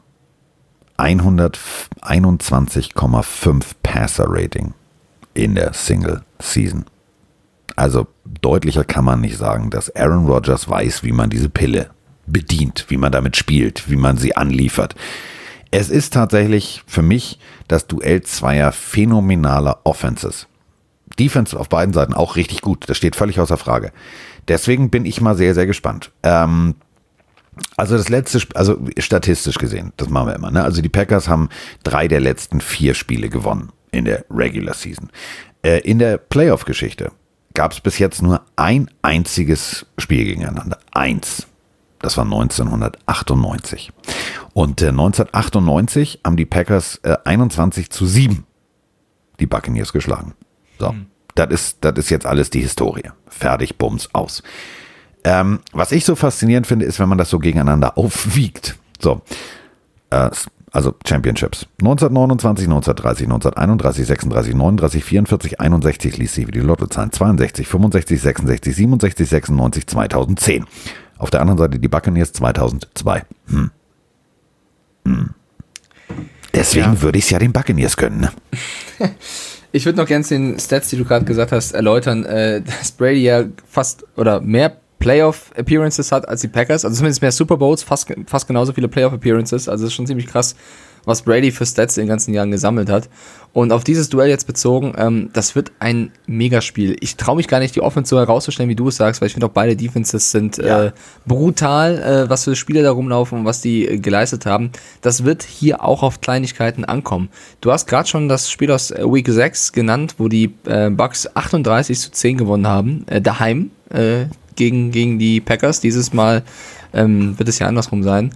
121,5 Passer-Rating in der Single Season. Also deutlicher kann man nicht sagen, dass Aaron Rodgers weiß, wie man diese Pille bedient, wie man damit spielt, wie man sie anliefert. Es ist tatsächlich für mich das Duell zweier phänomenaler Offenses. Defense auf beiden Seiten auch richtig gut, das steht völlig außer Frage. Deswegen bin ich mal sehr, sehr gespannt. Also das letzte, also statistisch gesehen, das machen wir immer, ne? Also die Packers haben 3 der letzten 4 Spiele gewonnen in der Regular Season. In der Playoff-Geschichte gab es bis jetzt nur ein einziges Spiel gegeneinander. 1. Das war 1998. Und 1998 haben die Packers 21-7 die Buccaneers geschlagen. So, das ist jetzt alles die Historie. Fertig, Bums, aus. Was ich so faszinierend finde, ist, wenn man das so gegeneinander aufwiegt. So, also Championships. 1929, 1930, 1931, 36, 39, 44, 61 liest sie wie die Lottozahlen. 62, 65, 66, 67, 96, 2010. Auf der anderen Seite die Buccaneers 2002. Deswegen würde ich es ja den Buccaneers gönnen. Ne? Ich würde noch gerne den Stats, die du gerade gesagt hast, erläutern, dass Brady ja fast oder mehr Playoff-Appearances hat als die Packers, also zumindest mehr Super Bowls, fast genauso viele Playoff-Appearances, also das ist schon ziemlich krass, was Brady für Stats in den ganzen Jahren gesammelt hat. Und auf dieses Duell jetzt bezogen, das wird ein Megaspiel. Ich traue mich gar nicht, die Offense so herauszustellen, wie du es sagst, weil ich finde auch beide Defenses sind brutal, was für Spiele da rumlaufen und was die geleistet haben. Das wird hier auch auf Kleinigkeiten ankommen. Du hast gerade schon das Spiel aus Week 6 genannt, wo die Bucks 38-10 gewonnen haben, daheim, gegen die Packers. Dieses Mal wird es ja andersrum sein.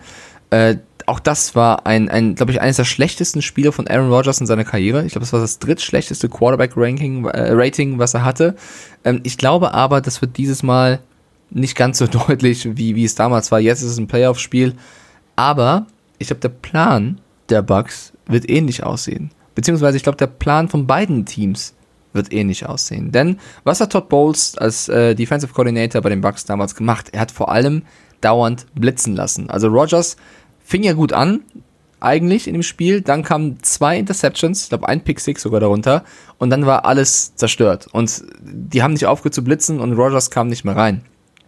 Auch das war glaube ich, eines der schlechtesten Spiele von Aaron Rodgers in seiner Karriere. Ich glaube, das war das drittschlechteste Quarterback-Rating, was er hatte. Ich glaube aber, das wird dieses Mal nicht ganz so deutlich, wie es damals war. Jetzt ist es ein Playoff-Spiel. Aber ich glaube, der Plan der Bucks wird ähnlich aussehen. Beziehungsweise ich glaube, der Plan von beiden Teams wird ähnlich aussehen. Denn was hat Todd Bowles als Defensive Coordinator bei den Bucks damals gemacht? Er hat vor allem dauernd blitzen lassen. Also Rodgers fing ja gut an, eigentlich in dem Spiel. Dann kamen 2 Interceptions, ich glaube ein Pick-6 sogar darunter. Und dann war alles zerstört. Und die haben nicht aufgehört zu blitzen und Rodgers kam nicht mehr rein.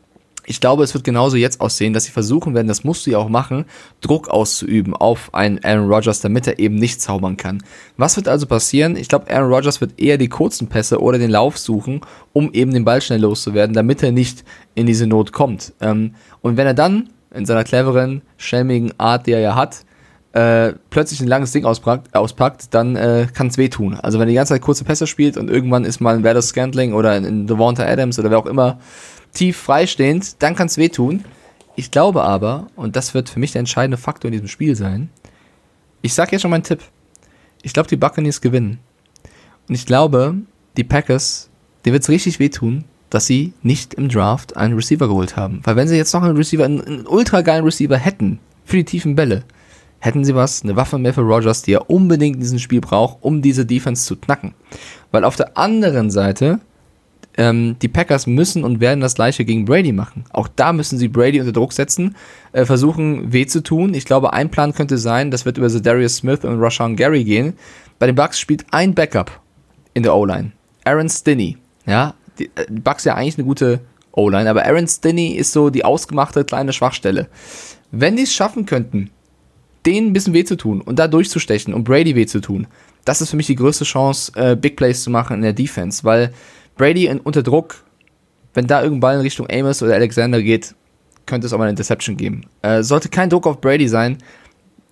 Ich glaube, es wird genauso jetzt aussehen, dass sie versuchen werden, das musst du ja auch machen, Druck auszuüben auf einen Aaron Rodgers, damit er eben nicht zaubern kann. Was wird also passieren? Ich glaube, Aaron Rodgers wird eher die kurzen Pässe oder den Lauf suchen, um eben den Ball schnell loszuwerden, damit er nicht in diese Not kommt. Und wenn er dann in seiner cleveren, schelmigen Art, die er ja hat, plötzlich ein langes Ding auspackt, dann kann es wehtun. Also wenn er die ganze Zeit kurze Pässe spielt und irgendwann ist mal ein Valdez Scantling oder ein Davante Adams oder wer auch immer tief freistehend, dann kann es wehtun. Ich glaube aber, und das wird für mich der entscheidende Faktor in diesem Spiel sein, ich sage jetzt schon meinen Tipp, ich glaube, die Buccaneers gewinnen. Und ich glaube, die Packers, denen wird es richtig wehtun, dass sie nicht im Draft einen Receiver geholt haben. Weil wenn sie jetzt noch einen ultra geilen Receiver hätten, für die tiefen Bälle, hätten sie eine Waffe mehr für Rodgers, die er unbedingt in diesem Spiel braucht, um diese Defense zu knacken. Weil auf der anderen Seite die Packers müssen und werden das Gleiche gegen Brady machen. Auch da müssen sie Brady unter Druck setzen, versuchen weh zu tun. Ich glaube, ein Plan könnte sein, das wird über Darius Smith und Rashawn Gary gehen. Bei den Bucks spielt ein Backup in der O-Line. Aaron Stinney. Ja, die Bucks ja eigentlich eine gute O-Line, aber Aaron Stinney ist so die ausgemachte kleine Schwachstelle. Wenn die es schaffen könnten, denen ein bisschen weh zu tun und da durchzustechen und Brady weh zu tun, das ist für mich die größte Chance, Big Plays zu machen in der Defense, weil Brady unter Druck, wenn da irgendein Ball in Richtung Amos oder Alexander geht, könnte es auch mal eine Interception geben. Sollte kein Druck auf Brady sein,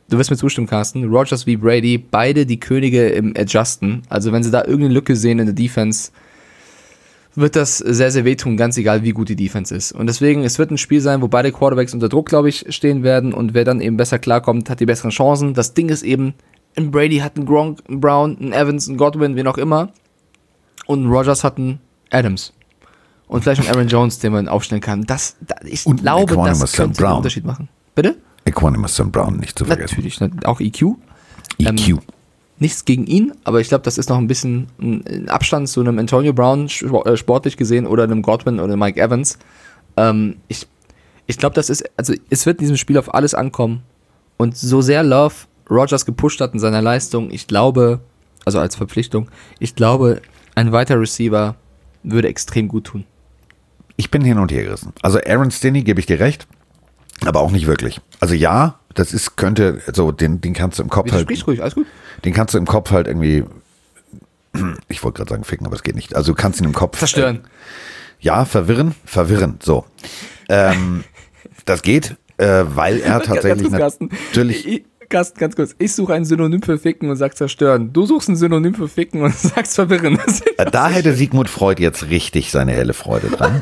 du wirst mir zustimmen, Carsten, Rodgers wie Brady, beide die Könige im Adjusten. Also wenn sie da irgendeine Lücke sehen in der Defense, wird das sehr, sehr wehtun, ganz egal, wie gut die Defense ist. Und deswegen, es wird ein Spiel sein, wo beide Quarterbacks unter Druck, glaube ich, stehen werden und wer dann eben besser klarkommt, hat die besseren Chancen. Das Ding ist eben, ein Brady hat einen Gronk, einen Brown, einen Evans, einen Godwin, wen auch immer. Und ein Rodgers hat einen Adams. Und vielleicht einen Aaron Jones, den man aufstellen kann. Ich glaube, das könnte einen Unterschied machen. Bitte? Equanimous St. Brown, nicht zu vergessen. Natürlich, auch EQ. EQ. Nichts gegen ihn, aber ich glaube, das ist noch ein bisschen ein Abstand zu einem Antonio Brown, sportlich gesehen, oder einem Godwin oder einem Mike Evans. Ich glaube, es wird in diesem Spiel auf alles ankommen. Und so sehr Love Rodgers gepusht hat in seiner Leistung, ich glaube, also als Verpflichtung, ich glaube, ein weiterer Receiver würde extrem gut tun. Ich bin hin und her gerissen. Also Aaron Stinney, gebe ich dir recht, aber auch nicht wirklich. Also ja, den kannst du im Kopf Sprich ruhig, alles gut. Den kannst du im Kopf halt irgendwie, ich wollte gerade sagen ficken, aber es geht nicht. Also du kannst ihn im Kopf zerstören. Ja, verwirren, so. Das geht, weil er tatsächlich natürlich... Carsten, ganz kurz. Ich suche ein Synonym für ficken und sag zerstören. Du suchst ein Synonym für ficken und sagst verwirren. Da hätte Sigmund Freud jetzt richtig seine helle Freude dran.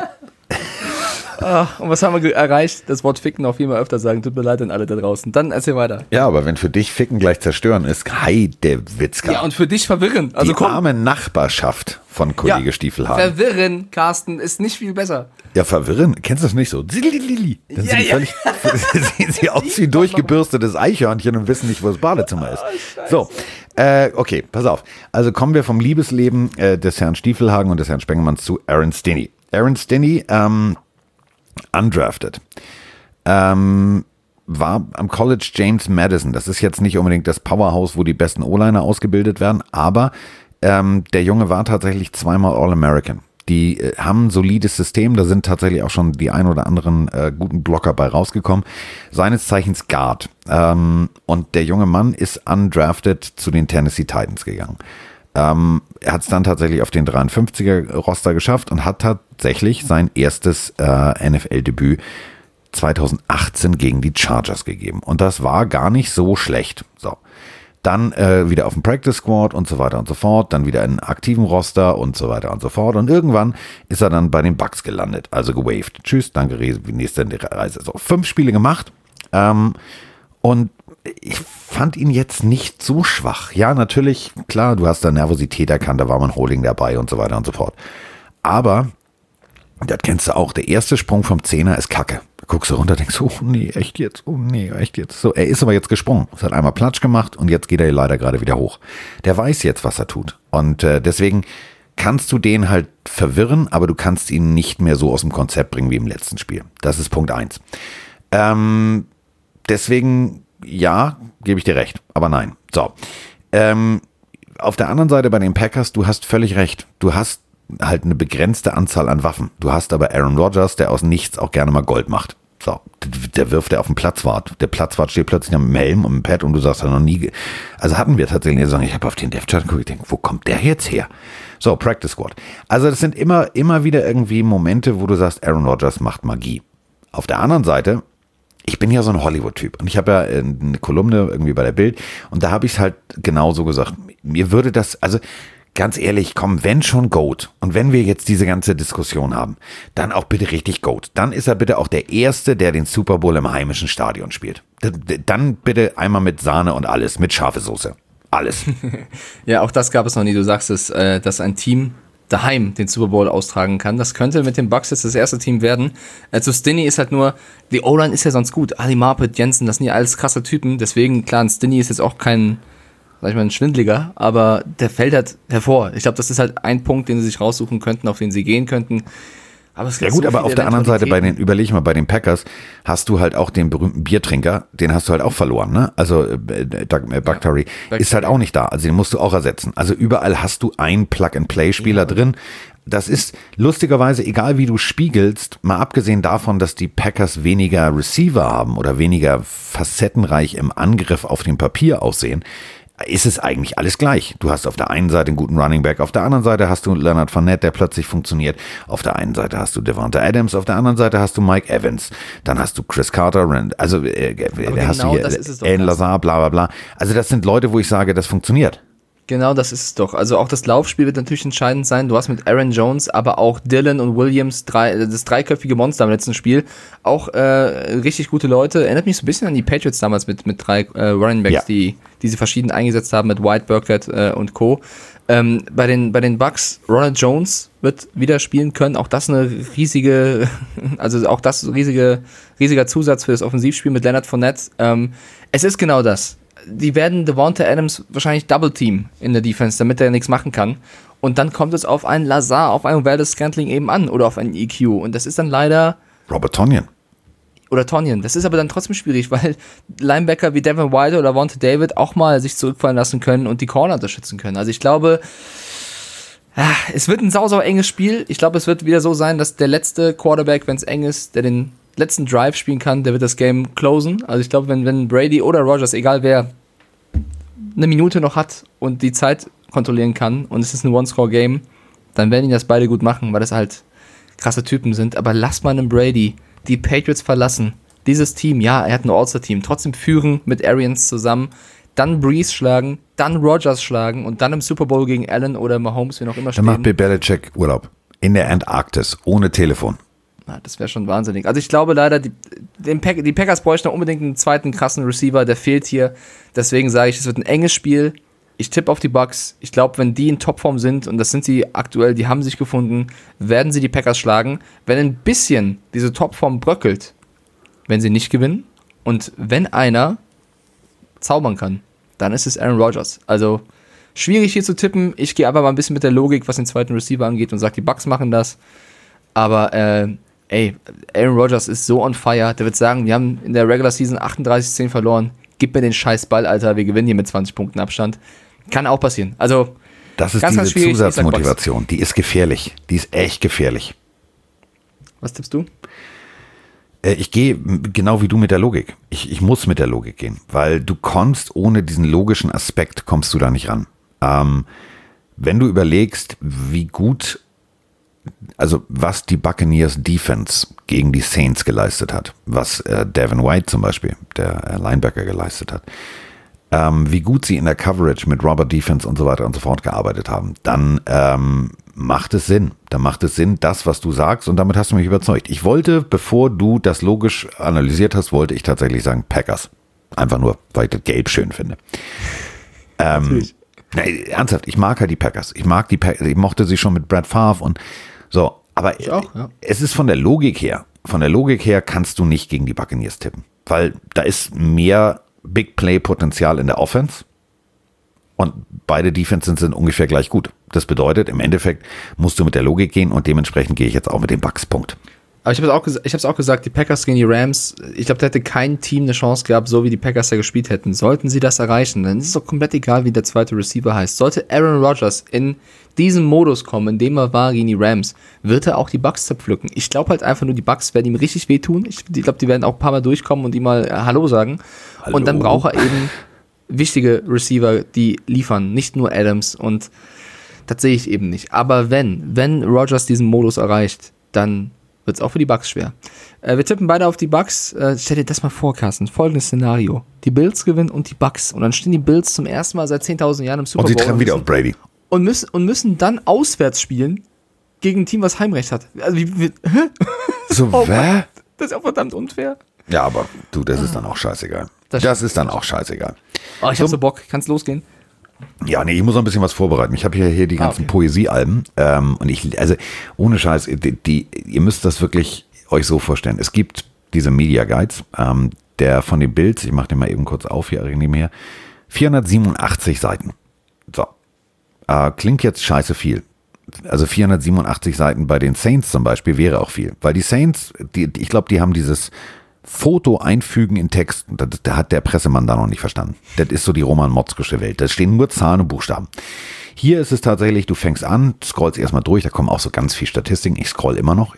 Und was haben wir erreicht? Das Wort ficken auf jeden Fall öfter sagen. Tut mir leid an alle da draußen. Dann erzähl weiter. Ja, aber wenn für dich ficken gleich zerstören ist, Heidewitzka. Ja, und für dich verwirren. Also die arme Nachbarschaft von Kollege Stiefelhagen. Verwirren, Carsten, ist nicht viel besser. Ja, verwirren. Kennst du das nicht so? Dann sehen sie aus wie ein durchgebürstetes Eichhörnchen und wissen nicht, wo das Badezimmer ist. So, okay, pass auf. Also kommen wir vom Liebesleben des Herrn Stiefelhagen und des Herrn Spengemanns zu Aaron Stinney. Aaron Stinney, undrafted. War am College James Madison. Das ist jetzt nicht unbedingt das Powerhouse, wo die besten O-Liner ausgebildet werden, aber der Junge war tatsächlich zweimal All-American. Die haben ein solides System, da sind tatsächlich auch schon die ein oder anderen guten Blocker bei rausgekommen. Seines Zeichens Guard. Und der junge Mann ist undrafted zu den Tennessee Titans gegangen. Er hat es dann tatsächlich auf den 53er-Roster geschafft und hat tatsächlich sein erstes NFL-Debüt 2018 gegen die Chargers gegeben. Und das war gar nicht so schlecht. So. Dann wieder auf dem Practice Squad und so weiter und so fort. Dann wieder in aktiven Roster und so weiter und so fort. Und irgendwann ist er dann bei den Bucks gelandet. Also gewaved. Tschüss, danke, nächste Reise. So, 5 Spiele gemacht. Und ich fand ihn jetzt nicht so schwach. Ja, natürlich, klar, du hast da Nervosität erkannt, da war man Holding dabei und so weiter und so fort. Aber, das kennst du auch, der erste Sprung vom Zehner ist Kacke. Da guckst du runter, denkst, oh nee, echt jetzt, oh nee, echt jetzt. So, er ist aber jetzt gesprungen. Es hat einmal Platsch gemacht und jetzt geht er leider gerade wieder hoch. Der weiß jetzt, was er tut. Und deswegen kannst du den halt verwirren, aber du kannst ihn nicht mehr so aus dem Konzept bringen wie im letzten Spiel. Das ist Punkt 1. Deswegen, ja, gebe ich dir recht, aber nein. So, auf der anderen Seite bei den Packers, du hast völlig recht. Du hast halt eine begrenzte Anzahl an Waffen. Du hast aber Aaron Rodgers, der aus nichts auch gerne mal Gold macht. So, der wirft er auf den Platzwart. Der Platzwart steht plötzlich am Helm und im Pad und du sagst ja noch nie. Also hatten wir tatsächlich eine Saison, ich habe auf den Depth-Chart geguckt, ich denke, wo kommt der jetzt her? So, Practice Squad. Also das sind immer wieder irgendwie Momente, wo du sagst, Aaron Rodgers macht Magie. Auf der anderen Seite, ich bin ja so ein Hollywood-Typ und ich habe ja eine Kolumne irgendwie bei der Bild und da habe ich es halt genauso gesagt. Mir würde das, also ganz ehrlich, komm, wenn schon GOAT und wenn wir jetzt diese ganze Diskussion haben, dann auch bitte richtig GOAT. Dann ist er bitte auch der Erste, der den Super Bowl im heimischen Stadion spielt. Dann bitte einmal mit Sahne und alles, mit scharfe Soße. Alles. Ja, auch das gab es noch nie. Du sagst es, dass ein Team daheim den Super Bowl austragen kann. Das könnte mit den Bucks jetzt das erste Team werden. Zu Stinney ist halt nur, die O-Line ist ja sonst gut. Ali Marpet, Jensen, das sind ja alles krasse Typen. Deswegen, klar, ein Stinney ist jetzt auch kein, sag ich mal, ein Schwindliger, aber der fällt halt hervor. Ich glaube, das ist halt ein Punkt, den sie sich raussuchen könnten, auf den sie gehen könnten. Aber es gibt ja gut, aber auf der anderen Seite, überleg mal, bei den Packers hast du halt auch den berühmten Biertrinker, den hast du halt auch verloren, ne? Also Bakhtiari ist halt auch nicht da, also den musst du auch ersetzen. Also überall hast du einen Plug-and-Play-Spieler drin. Das ist lustigerweise, egal wie du spiegelst, mal abgesehen davon, dass die Packers weniger Receiver haben oder weniger facettenreich im Angriff auf dem Papier aussehen, ist es eigentlich alles gleich. Du hast auf der einen Seite einen guten Running Back, auf der anderen Seite hast du Leonard Fournette, der plötzlich funktioniert. Auf der einen Seite hast du Devonta Adams, auf der anderen Seite hast du Mike Evans. Dann hast du Chris Carter, hast du hier Alan Lazar, bla bla bla. Also das sind Leute, wo ich sage, das funktioniert. Genau, das ist es doch. Also auch das Laufspiel wird natürlich entscheidend sein. Du hast mit Aaron Jones, aber auch Dillon und Williams das dreiköpfige Monster im letzten Spiel. Auch richtig gute Leute. Erinnert mich so ein bisschen an die Patriots damals mit 3 Running Backs, die sie verschieden eingesetzt haben mit White, Burkhead und Co. Bei den Bucks, Ronald Jones wird wieder spielen können. Auch das eine riesiger Zusatz für das Offensivspiel mit Leonard Fournette. Es ist genau das. Die werden Devonta Adams wahrscheinlich Double-Team in der Defense, damit er nichts machen kann. Und dann kommt es auf einen Lazar, auf einen Valdez-Scantling eben an oder auf einen EQ. Und das ist dann leider... Robert Tonyan. Oder Tonyan. Das ist aber dann trotzdem schwierig, weil Linebacker wie Devin White oder Vontae David auch mal sich zurückfallen lassen können und die Corner unterstützen können. Also ich glaube, es wird ein sau enges Spiel. Ich glaube, es wird wieder so sein, dass der letzte Quarterback, wenn es eng ist, der den letzten Drive spielen kann, der wird das Game closen. Also ich glaube, wenn Brady oder Rodgers, egal wer, eine Minute noch hat und die Zeit kontrollieren kann und es ist ein One-Score-Game, dann werden die das beide gut machen, weil das halt krasse Typen sind. Aber lass mal einen Brady die Patriots verlassen. Dieses Team, ja, er hat ein All-Star-Team, trotzdem führen mit Arians zusammen, dann Breeze schlagen, dann Rodgers schlagen und dann im Super Bowl gegen Allen oder Mahomes, wie noch immer stehen. Dann macht Bill Belichick Urlaub in der Antarktis, ohne Telefon. Na, das wäre schon wahnsinnig. Also ich glaube leider, die Packers bräuchten unbedingt einen zweiten krassen Receiver, der fehlt hier. Deswegen sage ich, es wird ein enges Spiel. Ich tippe auf die Bucks. Ich glaube, wenn die in Topform sind, und das sind sie aktuell, die haben sich gefunden, werden sie die Packers schlagen. Wenn ein bisschen diese Topform bröckelt, wenn sie nicht gewinnen. Und wenn einer zaubern kann, dann ist es Aaron Rodgers. Also schwierig hier zu tippen. Ich gehe aber mal ein bisschen mit der Logik, was den zweiten Receiver angeht und sage, die Bucks machen das. Aber Aaron Rodgers ist so on fire. Der wird sagen, wir haben in der Regular Season 38-10 verloren. Gib mir den scheiß Ball, Alter. Wir gewinnen hier mit 20 Punkten Abstand. Kann auch passieren. Also, das ist ganz, diese Zusatzmotivation. Die ist gefährlich. Die ist echt gefährlich. Was tippst du? Ich gehe genau wie du mit der Logik. Ich muss mit der Logik gehen, weil du kommst ohne diesen logischen Aspekt, kommst du da nicht ran. Wenn du überlegst, wie gut, also was die Buccaneers Defense gegen die Saints geleistet hat, was Devin White zum Beispiel, der Linebacker, geleistet hat, wie gut sie in der Coverage mit Rubber Defense und so weiter und so fort gearbeitet haben, dann macht es Sinn. Dann macht es Sinn, das, was du sagst, und damit hast du mich überzeugt. Ich wollte, bevor du das logisch analysiert hast, wollte ich tatsächlich sagen Packers. Einfach nur, weil ich das Gelb schön finde. Nee, ernsthaft, ich mag halt die Packers. Ich mochte sie schon mit Brett Favre und so. Aber ich auch, ja. Es ist von der Logik her kannst du nicht gegen die Buccaneers tippen. Weil da ist mehr Big Play Potenzial in der Offense und beide Defenses sind ungefähr gleich gut. Das bedeutet, im Endeffekt musst du mit der Logik gehen und dementsprechend gehe ich jetzt auch mit den Bucks. Punkt. Aber ich habe es auch gesagt, die Packers gegen die Rams, ich glaube, da hätte kein Team eine Chance gehabt, so wie die Packers da gespielt hätten. Sollten sie das erreichen, dann ist es doch komplett egal, wie der zweite Receiver heißt. Sollte Aaron Rodgers in diesen Modus kommen, in dem er war gegen die Rams, wird er auch die Bucks zerpflücken. Ich glaube halt einfach nur, die Bucks werden ihm richtig wehtun. Ich glaube, die werden auch ein paar Mal durchkommen und ihm mal Hallo sagen. Hallo. Und dann braucht er eben wichtige Receiver, die liefern, nicht nur Adams. Und das sehe ich eben nicht. Aber wenn Rodgers diesen Modus erreicht, dann wird es auch für die Bucks schwer. Wir tippen beide auf die Bucks. Stell dir das mal vor, Carsten. Folgendes Szenario. Die Bills gewinnen und die Bucks. Und dann stehen die Bills zum ersten Mal seit 10.000 Jahren im Super Bowl. Und sie treffen wieder auf Brady. Und müssen dann auswärts spielen gegen ein Team, was Heimrecht hat. Also so, wer? Das ist auch verdammt unfair. Ja, aber du, das ist dann auch scheißegal. Das ist dann auch scheißeal. Oh, ich hab so Bock. Kann's losgehen? Ja, nee, ich muss noch ein bisschen was vorbereiten. Ich habe hier die ganzen Poesiealben und also ohne Scheiß, ihr müsst das wirklich euch so vorstellen. Es gibt diese Media Guides, der von den Bills, ich mache den mal eben kurz auf hier nebenher, 487 Seiten. So, klingt jetzt scheiße viel. Also 487 Seiten bei den Saints zum Beispiel wäre auch viel, weil die Saints, ich glaube, die haben dieses Foto einfügen in Text, da hat der Pressemann da noch nicht verstanden. Das ist so die Roman Motzkische Welt. Da stehen nur Zahlen und Buchstaben. Hier ist es tatsächlich, du fängst an, scrollst erstmal durch, da kommen auch so ganz viel Statistiken. Ich scroll immer noch.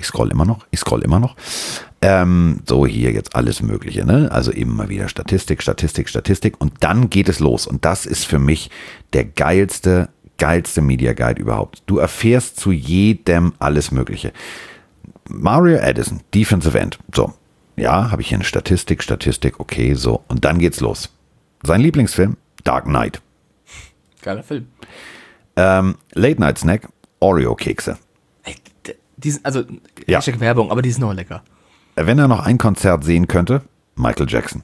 So hier jetzt alles Mögliche, ne? Also eben mal wieder Statistik und dann geht es los. Und das ist für mich der geilste Media Guide überhaupt. Du erfährst zu jedem alles Mögliche. Mario Addison, Defensive End. So, ja, habe ich hier eine Statistik, okay, so. Und dann geht's los. Sein Lieblingsfilm, Dark Knight. Geiler Film. Late Night Snack, Oreo-Kekse. Ey, die sind, also, Hashtag Werbung, aber die sind auch lecker. Wenn er noch ein Konzert sehen könnte, Michael Jackson.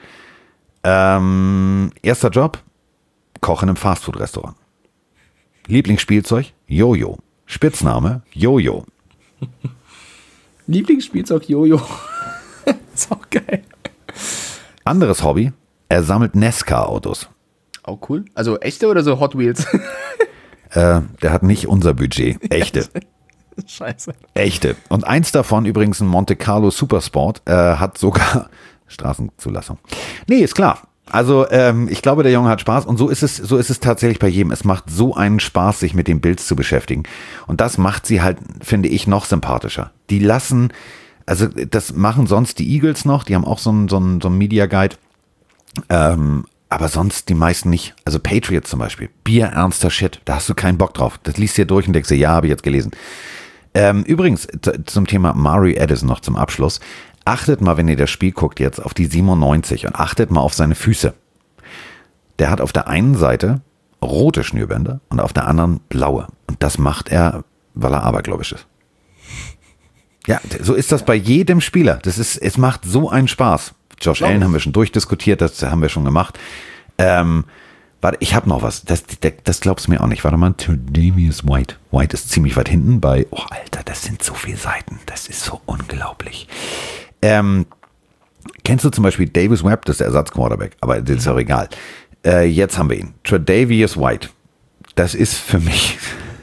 Erster Job, Koch in einem Fastfood-Restaurant. Lieblingsspielzeug, Jojo. Spitzname, Jojo. Lieblingsspielzeug, Jojo. Ist auch geil. Anderes Hobby, er sammelt Nesca-Autos. Oh, cool. Also echte oder so Hot Wheels? Der hat nicht unser Budget. Echte. Scheiße. Echte. Und eins davon, übrigens ein Monte Carlo Supersport, hat sogar Straßenzulassung. Nee, ist klar. Also ich glaube, der Junge hat Spaß und so ist es tatsächlich bei jedem. Es macht so einen Spaß, sich mit den Builds zu beschäftigen. Und das macht sie halt, finde ich, noch sympathischer. Die lassen, also das machen sonst die Eagles noch, die haben auch so einen Media Guide. Aber sonst die meisten nicht. Also Patriots zum Beispiel. Bierernster Shit. Da hast du keinen Bock drauf. Das liest dir durch und denkst dir, ja, habe ich jetzt gelesen. Übrigens, zum Thema Mario Addison noch zum Abschluss. Achtet mal, wenn ihr das Spiel guckt, jetzt auf die 97 und achtet mal auf seine Füße. Der hat auf der einen Seite rote Schnürbänder und auf der anderen blaue. Und das macht er, weil er abergläubisch ist. Ja, so ist das bei jedem Spieler. Es macht so einen Spaß. Josh Allen haben wir schon durchdiskutiert, das haben wir schon gemacht. Warte, ich habe noch was. Das glaubst du mir auch nicht. Warte mal, Tre'Davious White. White ist ziemlich weit hinten bei, oh Alter, das sind so viele Seiten. Das ist so unglaublich. Kennst du zum Beispiel Davis Webb, das ist der Ersatzquarterback, aber das ist auch egal. Jetzt haben wir ihn. Tre'Davious White. Das ist für mich...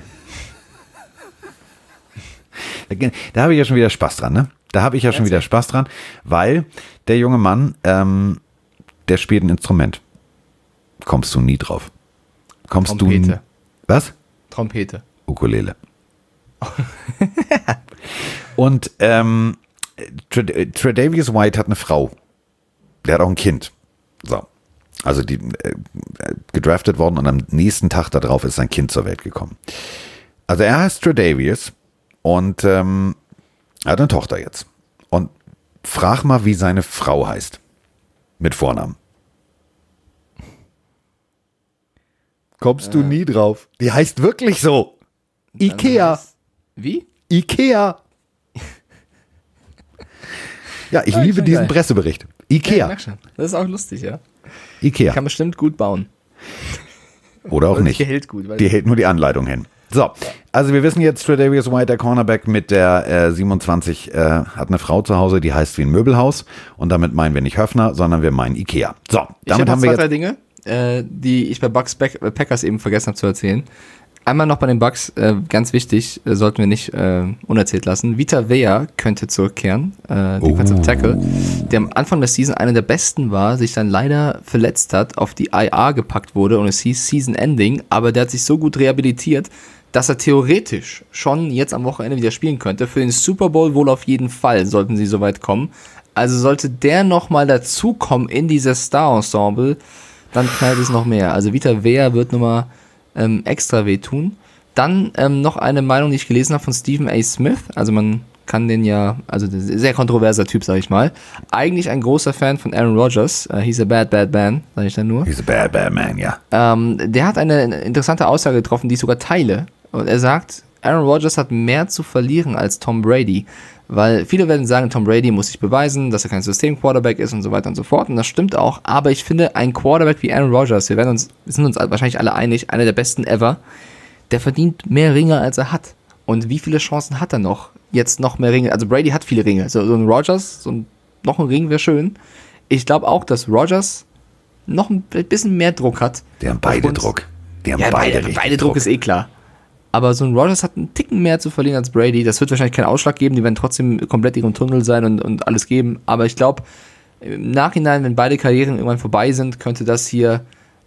Da habe ich ja schon wieder Spaß dran, ne? Da habe ich ja schon wieder Spaß dran, weil der junge Mann, der spielt ein Instrument. Kommst du nie drauf. Trompete. Was? Trompete. Ukulele. Und Tre'Davious White hat eine Frau. Der hat auch ein Kind. So. Also die gedraftet worden und am nächsten Tag darauf ist sein Kind zur Welt gekommen. Also er heißt Tre'Davious und er hat eine Tochter jetzt. Und frag mal, wie seine Frau heißt. Mit Vornamen. Kommst du nie drauf? Die heißt wirklich so. Ikea. Wie? Ikea. Ja, ich liebe diesen geil. Pressebericht. Ikea. Ja, ich merk schon. Das ist auch lustig, ja. Ikea. Kann bestimmt gut bauen. Oder auch nicht. Die hält gut. Die hält nur die Anleitung hin. So, also wir wissen jetzt, Tre'Davious White, der Cornerback mit der 27, hat eine Frau zu Hause, die heißt wie ein Möbelhaus. Und damit meinen wir nicht Höffner, sondern wir meinen Ikea. So, damit haben wir zwei, jetzt... drei Dinge, die ich bei Bucks Packers eben vergessen habe zu erzählen. Einmal noch bei den Bucks, ganz wichtig, sollten wir nicht unerzählt lassen. Vita Vea könnte zurückkehren, Defensive Tackle, der am Anfang der Season einer der besten war, sich dann leider verletzt hat, auf die IR gepackt wurde und es hieß Season Ending, aber der hat sich so gut rehabilitiert, dass er theoretisch schon jetzt am Wochenende wieder spielen könnte. Für den Super Bowl wohl auf jeden Fall, sollten sie soweit kommen. Also sollte der nochmal dazukommen in dieses Star-Ensemble, dann knallt es noch mehr. Also Vita Vea wird nochmal extra wehtun. Dann noch eine Meinung, die ich gelesen habe von Stephen A. Smith. Also man kann den ja, also sehr kontroverser Typ, sag ich mal. Eigentlich ein großer Fan von Aaron Rodgers. He's a bad man, sag ich dann nur. He's a bad man, ja. Der hat eine interessante Aussage getroffen, die ich sogar teile. Und er sagt, Aaron Rodgers hat mehr zu verlieren als Tom Brady. Weil viele werden sagen, Tom Brady muss sich beweisen, dass er kein System-Quarterback ist und so weiter und so fort. Und das stimmt auch. Aber ich finde, ein Quarterback wie Aaron Rodgers, wir sind uns wahrscheinlich alle einig, einer der besten ever, der verdient mehr Ringe, als er hat. Und wie viele Chancen hat er noch? Jetzt noch mehr Ringe. Also Brady hat viele Ringe. So ein Rodgers, noch ein Ring wäre schön. Ich glaube auch, dass Rodgers noch ein bisschen mehr Druck hat. Die haben beide Druck. Die haben beide Druck ist eh klar. Aber so ein Rodgers hat einen Ticken mehr zu verlieren als Brady. Das wird wahrscheinlich keinen Ausschlag geben. Die werden trotzdem komplett ihrem Tunnel sein und alles geben. Aber ich glaube, im Nachhinein, wenn beide Karrieren irgendwann vorbei sind, könnte das hier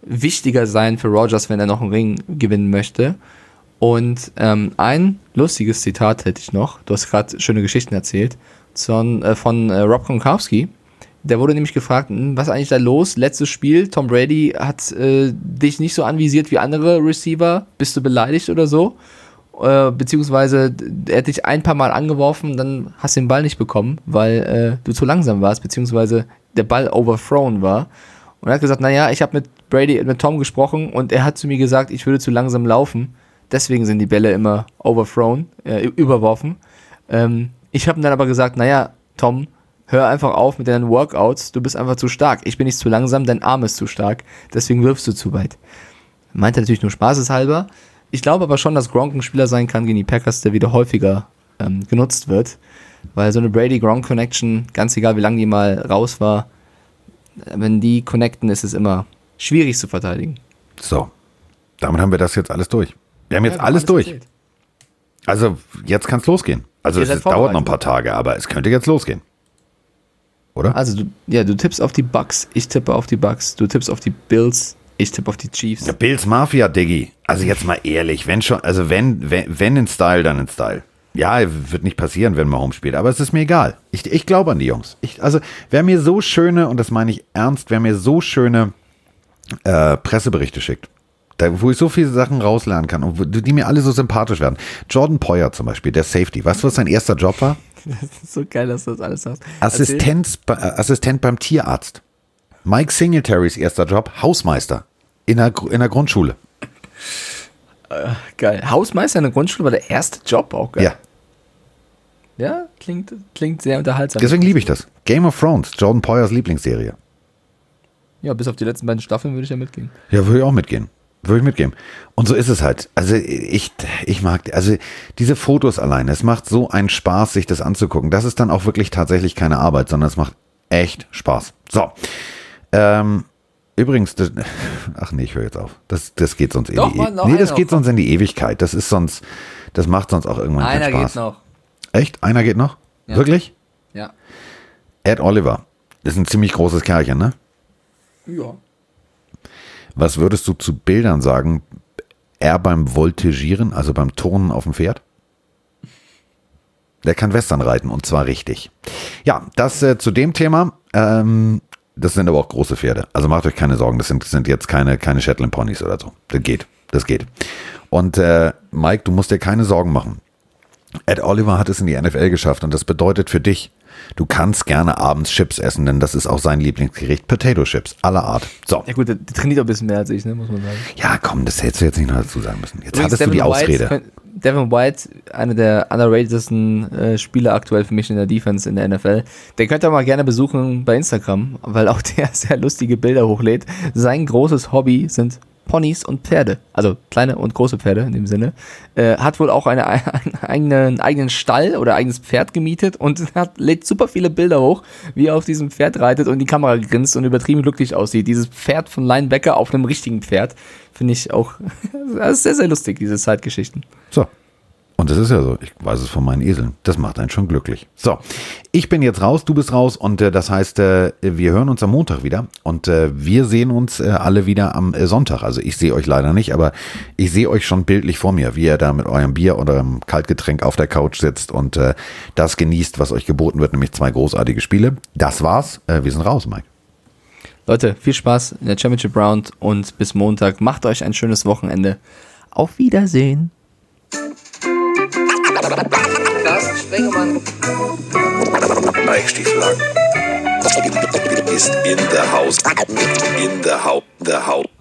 wichtiger sein für Rodgers, wenn er noch einen Ring gewinnen möchte. Und ein lustiges Zitat hätte ich noch. Du hast gerade schöne Geschichten erzählt. Von Rob Gronkowski. Der wurde nämlich gefragt, was ist eigentlich da los? Letztes Spiel, Tom Brady hat dich nicht so anvisiert wie andere Receiver. Bist du beleidigt oder so? Beziehungsweise er hat dich ein paar Mal angeworfen, dann hast du den Ball nicht bekommen, weil du zu langsam warst, beziehungsweise der Ball overthrown war. Und er hat gesagt, naja, ich habe mit Tom gesprochen und er hat zu mir gesagt, ich würde zu langsam laufen. Deswegen sind die Bälle immer overthrown, überworfen. Ich habe dann aber gesagt, naja, Tom, hör einfach auf mit deinen Workouts, du bist einfach zu stark. Ich bin nicht zu langsam, dein Arm ist zu stark, deswegen wirfst du zu weit. Meinte natürlich nur spaßeshalber. Ich glaube aber schon, dass Gronk ein Spieler sein kann gegen die Packers, der wieder häufiger genutzt wird, weil so eine Brady-Gronk-Connection, ganz egal wie lange die mal raus war, wenn die connecten, ist es immer schwierig zu verteidigen. So, damit haben wir das jetzt alles durch. Wir haben jetzt alles durch. Erzählt. Also jetzt kann es losgehen. Also es dauert noch ein paar Tage, aber es könnte jetzt losgehen. Oder? Also du tippst auf die Bucks, ich tippe auf die Bucks, du tippst auf die Bills, ich tippe auf die Chiefs. Ja, Bills Mafia, Diggi. Also jetzt mal ehrlich, wenn in Style, dann in Style. Ja, wird nicht passieren, wenn Mahomes spielt, aber es ist mir egal. Ich glaube an die Jungs. Wer mir so schöne, und das meine ich ernst, wer mir so schöne Presseberichte schickt, wo ich so viele Sachen rauslernen kann und die mir alle so sympathisch werden. Jordan Poyer zum Beispiel, der Safety. Weißt du, was sein erster Job war? Das ist so geil, dass du das alles sagst. Assistent beim Tierarzt. Mike Singletary's erster Job, Hausmeister in der Grundschule. Geil. Hausmeister in der Grundschule war der erste Job auch, geil. Ja. Ja, klingt sehr unterhaltsam. Deswegen liebe ich das. Game of Thrones, Jordan Poyers Lieblingsserie. Ja, bis auf die letzten beiden Staffeln würde ich ja mitgehen. Ja, würde ich auch mitgehen. Und so ist es halt. Also ich mag, also diese Fotos alleine, es macht so einen Spaß, sich das anzugucken. Das ist dann auch wirklich tatsächlich keine Arbeit, sondern es macht echt Spaß. So. Übrigens, ich höre jetzt auf. Das geht sonst geht sonst in die Ewigkeit. Das macht sonst auch irgendwann keinen Spaß. Einer geht noch. Echt? Einer geht noch? Ja. Wirklich? Ja. Ed Oliver. Das ist ein ziemlich großes Kerlchen, ne? Ja. Was würdest du zu Bildern sagen? Er beim Voltigieren, also beim Turnen auf dem Pferd? Der kann Western reiten und zwar richtig. Ja, das zu dem Thema. Das sind aber auch große Pferde. Also macht euch keine Sorgen. Das sind jetzt keine Shetland Ponys oder so. Das geht. Und Mike, du musst dir keine Sorgen machen. Ed Oliver hat es in die NFL geschafft und das bedeutet für dich, du kannst gerne abends Chips essen, denn das ist auch sein Lieblingsgericht, Potato Chips aller Art. So. Ja gut, der trainiert auch ein bisschen mehr als ich, ne, muss man sagen. Ja komm, das hättest du jetzt nicht noch dazu sagen müssen. Jetzt hattest du die Ausrede. Devin White, einer der underratedsten Spieler aktuell für mich in der Defense in der NFL. Den könnt ihr mal gerne besuchen bei Instagram, weil auch der sehr lustige Bilder hochlädt. Sein großes Hobby sind Ponys und Pferde, also kleine und große Pferde in dem Sinne, hat wohl auch einen eigenen Stall oder eigenes Pferd gemietet und lädt super viele Bilder hoch, wie er auf diesem Pferd reitet und die Kamera grinst und übertrieben glücklich aussieht. Dieses Pferd von Linebacker auf einem richtigen Pferd, finde ich auch, das ist sehr, sehr lustig, diese Zeitgeschichten. So. Und das ist ja so, ich weiß es von meinen Eseln. Das macht einen schon glücklich. So, ich bin jetzt raus, du bist raus und das heißt, wir hören uns am Montag wieder und wir sehen uns alle wieder am Sonntag. Also ich sehe euch leider nicht, aber ich sehe euch schon bildlich vor mir, wie ihr da mit eurem Bier oder eurem Kaltgetränk auf der Couch sitzt und das genießt, was euch geboten wird, nämlich 2 großartige Spiele. Das war's. Wir sind raus, Mike. Leute, viel Spaß in der Championship Round und bis Montag. Macht euch ein schönes Wochenende. Auf Wiedersehen. Carsten Spengemann. Eichstiefel ist in der Haus.